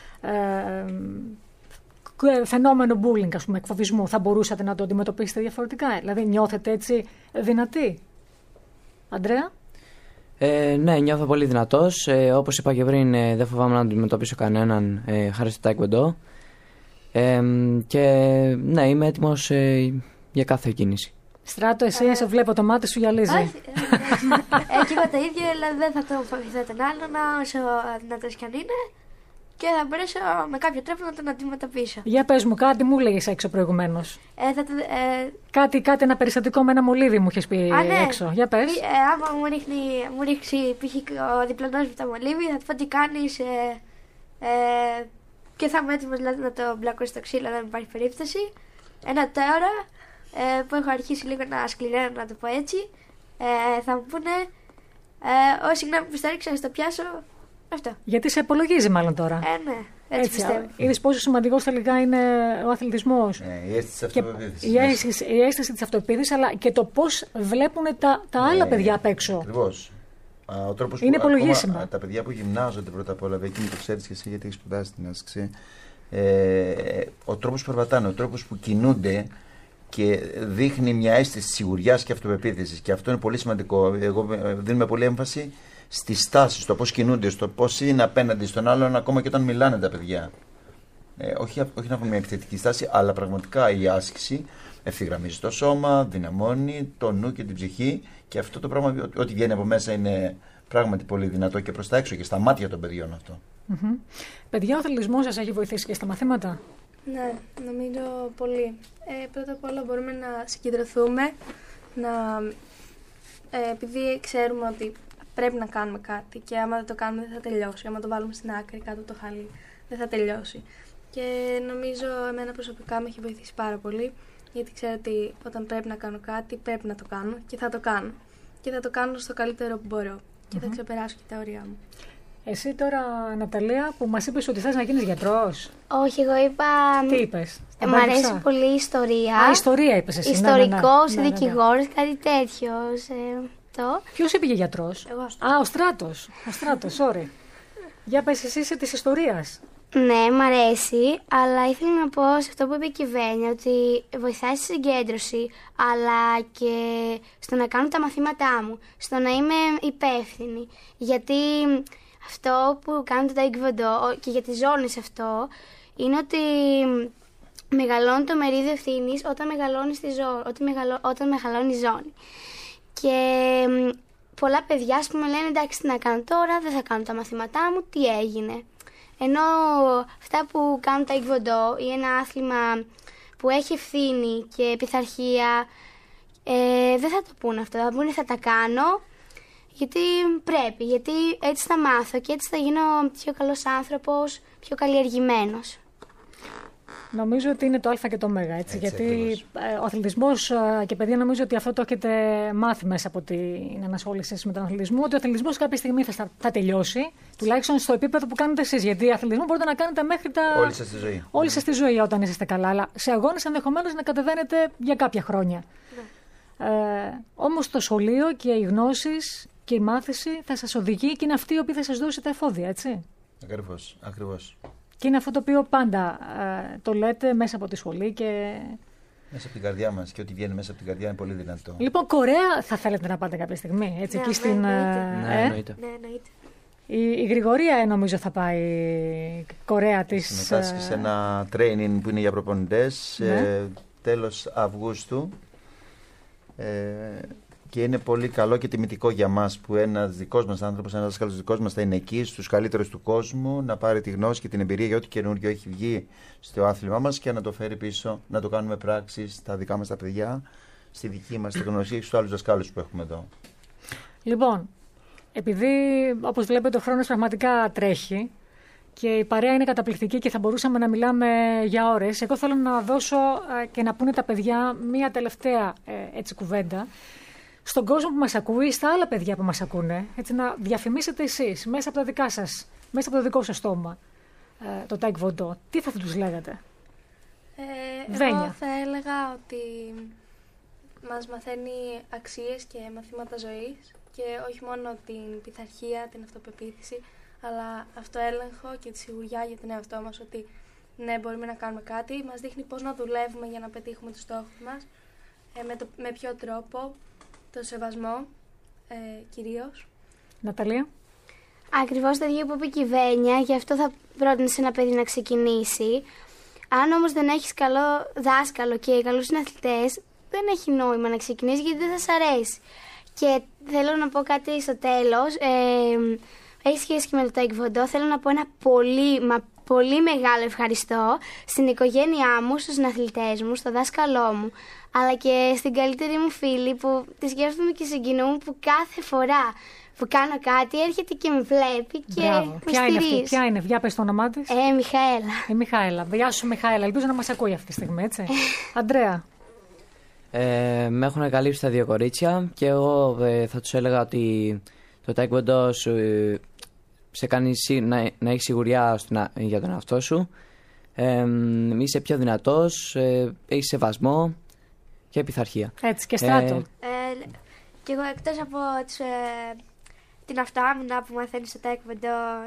φαινόμενο bullying, ας πούμε, εκφοβισμού, θα μπορούσατε να το αντιμετωπίσετε διαφορετικά? Δηλαδή νιώθετε έτσι δυνατοί? Αντρέα? Ναι, νιώθω πολύ δυνατός. Όπως είπα και πριν, δεν φοβάμαι να αντιμετωπίσω κανέναν χάρη στο Taekwondo. Και ναι, είμαι έτοιμος για κάθε κίνηση. Στράτο, εσύ σε βλέπω, το μάτι σου γυαλίζει. Και εγώ το ίδιο, δηλαδή δεν θα το φοβηθώ τον άλλον, όσο δυνατός κι αν είναι, και θα μπορέσω με κάποιο τρόπο να τον αντιμετωπίσω. Για πες μου, κάτι μου έλεγες έξω προηγουμένως. Κάτι, ένα περιστατικό με ένα μολύβι μου είχες πει έξω. Για πες. Άμα μου ρίξει π.χ. ο διπλανός μου το μολύβι, θα του πω τι κάνεις, και θα είμαι έτοιμος δηλαδή, να το μπλακώ στο ξύλο, δεν υπάρχει περίπτωση. Ένα τώρα που έχω αρχίσει λίγο να σκληραίνω, να το πω έτσι, θα μου πούνε συγγνώμη που στα ρίξα, να το πιάσω. Αυτό. Γιατί σε απολογίζει μάλλον τώρα. Ναι, έτσι πιστεύω. Είδες πόσο σημαντικός τελικά είναι ο αθλητισμός. Η αίσθηση της αυτοπεποίθησης. Η αίσθηση της αυτοπεποίθησης, αλλά και το πώς βλέπουν τα άλλα παιδιά απ' έξω. Ακριβώς. Ο τρόπος είναι που υπολογίσιμα. Τα παιδιά που γυμνάζονται πρώτα απ' όλα, εκείνη το ξέρεις και εσύ γιατί έχεις σπουδάσει την άσκηση, ο τρόπος που περπατάνε, ο τρόπος που κινούνται και δείχνει μια αίσθηση σιγουριάς και αυτοπεποίθησης. Και αυτό είναι πολύ σημαντικό. Εγώ δίνουμε πολύ έμφαση στη στάση, στο πώς κινούνται, στο πώς είναι απέναντι στον άλλον, ακόμα και όταν μιλάνε τα παιδιά. Όχι να έχουν μια επιθετική στάση, αλλά πραγματικά η άσκηση ευθυγραμμίζει το σώμα, δυναμώνει το νου και την ψυχή, και αυτό το πράγμα, ό,τι βγαίνει από μέσα, είναι πράγματι πολύ δυνατό και προς τα έξω και στα μάτια των παιδιών αυτό. Παιδιά, ο αθλητισμός σας έχει βοηθήσει και στα μαθήματα? Ναι, νομίζω πολύ. Πρώτα απ' όλα μπορούμε να συγκεντρωθούμε, επειδή ξέρουμε ότι πρέπει να κάνουμε κάτι και άμα δεν το κάνουμε δεν θα τελειώσει. Άμα το βάλουμε στην άκρη κάτω από το χαλί δεν θα τελειώσει. Και νομίζω εμένα προσωπικά με έχει βοηθήσει πάρα πολύ, γιατί ξέρω ότι όταν πρέπει να κάνω κάτι πρέπει να το κάνω και θα το κάνω. Και θα το κάνω στο καλύτερο που μπορώ και θα ξεπεράσω και τα όρια μου. Εσύ τώρα, Ναταλία, που μας είπες ότι θες να γίνεις γιατρός. Όχι, εγώ είπα... Τι είπες? Μ' αρέσει πολύ η ιστορία. Ιστορία είπες εσύ. Ιστορικός, δικηγόρος, κάτι τέτοιο. Ποιος είπε για γιατρός? Εγώ. Ο Στράτος. sorry. Για πες, εσύ είσαι της ιστορίας. Ναι, μ' αρέσει, αλλά ήθελα να πω σε αυτό που είπε η Κυβένια, ότι βοηθάει στη συγκέντρωση, αλλά και στο να κάνω τα μαθήματά μου, στο να είμαι υπεύθυνη. Γιατί αυτό που κάνω το Taekwondo και για τη ζώνη σε αυτό, είναι ότι μεγαλώνει το μερίδιο ευθύνης όταν μεγαλώνει η ζώνη. Και πολλά παιδιά, ας πούμε, λένε εντάξει, τι να κάνω τώρα, δεν θα κάνω τα μαθήματά μου, τι έγινε. Ενώ αυτά που κάνουν τα Taekwondo ή ένα άθλημα που έχει ευθύνη και πειθαρχία, δεν θα το πούνε αυτό, θα πούνε θα τα κάνω γιατί πρέπει, γιατί έτσι θα μάθω και έτσι θα γίνω πιο καλός άνθρωπος, πιο καλλιεργημένος. Νομίζω ότι είναι το α και το ω, έτσι, γιατί ο αθλητισμός και παιδιά, νομίζω ότι αυτό το έχετε μάθει μέσα από την ενασχόλησή με τον αθλητισμό, ότι ο αθλητισμός κάποια στιγμή θα τελειώσει, τουλάχιστον στο επίπεδο που κάνετε εσείς, γιατί αθλητισμό μπορείτε να κάνετε μέχρι όλη σας τη ζωή όταν είσαστε καλά, αλλά σε αγώνες ενδεχομένως να κατεβαίνετε για κάποια χρόνια. Όμως το σχολείο και οι γνώσεις και η μάθηση θα σας οδηγεί και είναι αυτή η οποία θα σας δώσει τα εφόδια, έτσι. Ακριβώς. Και είναι αυτό το οποίο πάντα το λέτε μέσα από τη σχολή και... Μέσα από την καρδιά μας, και ό,τι βγαίνει μέσα από την καρδιά είναι πολύ δυνατό. Λοιπόν, Κορέα θα θέλετε να πάτε κάποια στιγμή, έτσι, εκεί στην... Ναι, εννοείται. Η Γρηγορία νομίζω θα πάει Κορέα της... Συμμετάσχει σε ένα training που είναι για προπονητές τέλος Αυγούστου. Και είναι πολύ καλό και τιμητικό για μας που ένας δικός μας άνθρωπος, ένας δάσκαλος δικός μας θα είναι εκεί στους καλύτερους του κόσμου, να πάρει τη γνώση και την εμπειρία για ό,τι καινούργιο έχει βγει στο άθλημά μας και να το φέρει πίσω, να το κάνουμε πράξη στα δικά μας τα παιδιά, στη δική μας τεχνογνωσία και στους άλλους δασκάλους που έχουμε εδώ. Λοιπόν, επειδή όπως βλέπετε ο χρόνος πραγματικά τρέχει και η παρέα είναι καταπληκτική και θα μπορούσαμε να μιλάμε για ώρες, εγώ θέλω να δώσω και να πούνε τα παιδιά μία τελευταία έτσι κουβέντα στον κόσμο που μας ακούει, στα άλλα παιδιά που μας ακούνε, έτσι να διαφημίσετε εσείς μέσα από τα δικά σας, μέσα από το δικό σας στόμα το Taekwondo. Τι θα τους λέγατε? Εγώ θα έλεγα ότι μας μαθαίνει αξίες και μαθήματα ζωής και όχι μόνο την πειθαρχία, την αυτοπεποίθηση, αλλά αυτοέλεγχο και τη σιγουριά για τον εαυτό μας ότι ναι, μπορούμε να κάνουμε κάτι. Μας δείχνει πώς να δουλεύουμε για να πετύχουμε τους στόχους μας, με ποιο τρόπο, το σεβασμό κυρίως. Ναταλία. Ακριβώς το ίδιο που είπε η Βένια, γι' αυτό θα πρότεινε σε ένα παιδί να ξεκινήσει. Αν όμως δεν έχεις καλό δάσκαλο και καλούς συναθλητές, δεν έχει νόημα να ξεκινήσεις γιατί δεν θα σ' αρέσει. Και θέλω να πω κάτι στο τέλος, έχει σχέση και με το Taekwondo. Θέλω να πω ένα πολύ μεγάλο ευχαριστώ στην οικογένειά μου, στους συναθλητές μου, στο δάσκαλό μου, αλλά και στην καλύτερη μου φίλη που τη σκέφτομαι και συγκινούμαι που κάθε φορά που κάνω κάτι έρχεται και με βλέπει και με στηρίζει. Ποια είναι, για πες το όνομά της. Μιχαέλα. Μιχαέλα. Γεια σου Μιχαέλα, ελπίζω να μας ακούει αυτή τη στιγμή, έτσι. Αντρέα. Με έχουν καλύψει τα δύο κορίτσια και εγώ θα τους έλεγα ότι το Taekwondo σε κάνει να έχεις σιγουριά για τον εαυτό σου, είσαι πιο δυνατός, έχεις σεβασμό και πειθαρχία. Έτσι, και Στράτο. Και εγώ εκτός από την αυτοάμυνα που μαθαίνεις στο Taekwondo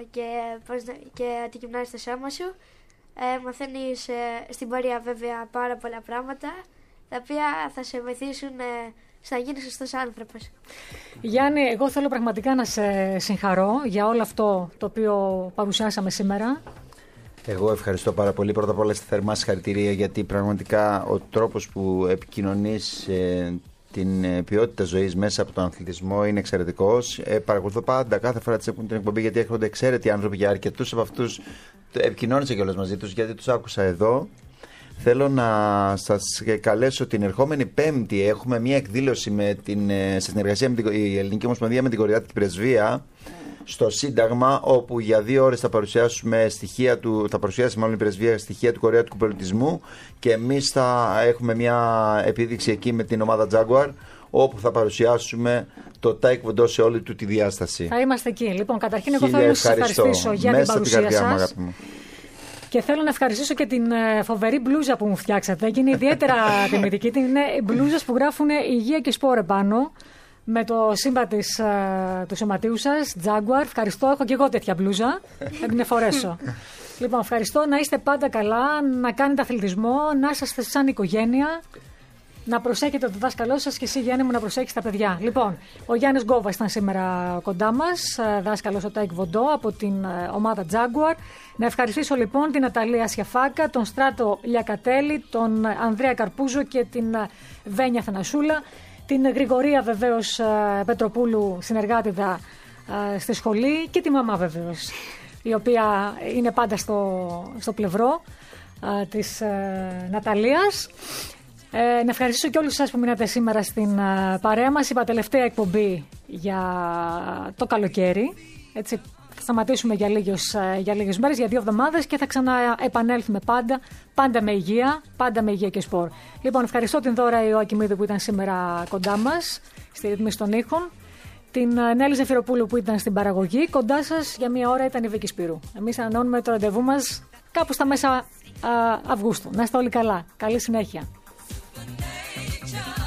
και ότι γυμνάζεις το σώμα σου, μαθαίνεις στην πορεία βέβαια πάρα πολλά πράγματα τα οποία θα σε βοηθήσουν να γίνεις σωστός άνθρωπος. Γιάννη, εγώ θέλω πραγματικά να σε συγχαρώ για όλο αυτό το οποίο παρουσιάσαμε σήμερα. Εγώ ευχαριστώ πάρα πολύ. Πρώτα απ' όλα στη θερμά συγχαρητήρια, γιατί πραγματικά ο τρόπος που επικοινωνείς την ποιότητα ζωής μέσα από τον αθλητισμό είναι εξαιρετικός. Παρακολουθώ πάντα κάθε φορά την εκπομπή, γιατί έρχονται εξαίρετοι άνθρωποι, για αρκετούς από αυτούς επικοινώνησα κιόλας μαζί τους, γιατί τους άκουσα εδώ. Θέλω να σας καλέσω την ερχόμενη Πέμπτη. Έχουμε μια εκδήλωση σε συνεργασία με την Ελληνική Ομοσπονδία με την Κορεάτικη Πρεσβεία στο Σύνταγμα, όπου για 2 ώρες θα παρουσιάσουμε θα παρουσιάσει μάλλον η Πρεσβεία στοιχεία του κορεάτικου πολιτισμού και εμείς θα έχουμε μια επίδειξη εκεί με την ομάδα Jaguar, όπου θα παρουσιάσουμε το Taekwondo σε όλη του τη διάσταση. Θα είμαστε εκεί. Λοιπόν, καταρχήν εγώ θέλω να σας ευχαριστήσω για την παρουσία σας. Και θέλω να ευχαριστήσω και την φοβερή μπλούζα που μου φτιάξατε. Και είναι ιδιαίτερα τιμητική. Είναι μπλούζες που γράφουν υγεία και σπόρ επάνω, με το σύμπα του σωματείου σας, Jaguar. Ευχαριστώ. Έχω και εγώ τέτοια μπλούζα. Θα την εφορέσω. Λοιπόν, ευχαριστώ. Να είστε πάντα καλά, να κάνετε αθλητισμό, να είσαστε σαν οικογένεια, να προσέχετε το δάσκαλό σας και εσύ, Γιάννη μου, να προσέχεις τα παιδιά. Λοιπόν, ο Γιάννης Γκόβας ήταν σήμερα κοντά μας, δάσκαλος στο Taekwondo από την ομάδα Jaguar. Να ευχαριστήσω λοιπόν την Ναταλία Σιαφάκα, τον Στράτο Λιακατέλη, τον Ανδρέα Καρπούζο και την Βένια Θανασούλα, την Γρηγορία βεβαίως Πετροπούλου, συνεργάτηδα στη σχολή, και τη μαμά βεβαίως, η οποία είναι πάντα στο πλευρό της Ναταλίας. Να ευχαριστήσω και όλους σας που μείνατε σήμερα στην παρέα μας. Είπα τελευταία εκπομπή για το καλοκαίρι. Έτσι, θα σταματήσουμε για λίγες μέρες, για 2 εβδομάδες και θα ξαναεπανέλθουμε πάντα με υγεία, και σπορ. Λοιπόν, ευχαριστώ την Δώρα Ιωακημίδου που ήταν σήμερα κοντά μας στη ρύθμιση των ήχων. Την Νέλη Ζεφυροπούλου που ήταν στην παραγωγή. Κοντά σας για 1 ώρα ήταν η Βίκη Σπύρου. Εμείς ανανεώνουμε το ραντεβού μας κάπου στα μέσα Αυγούστου. Να είστε όλοι καλά. Καλή συνέχεια.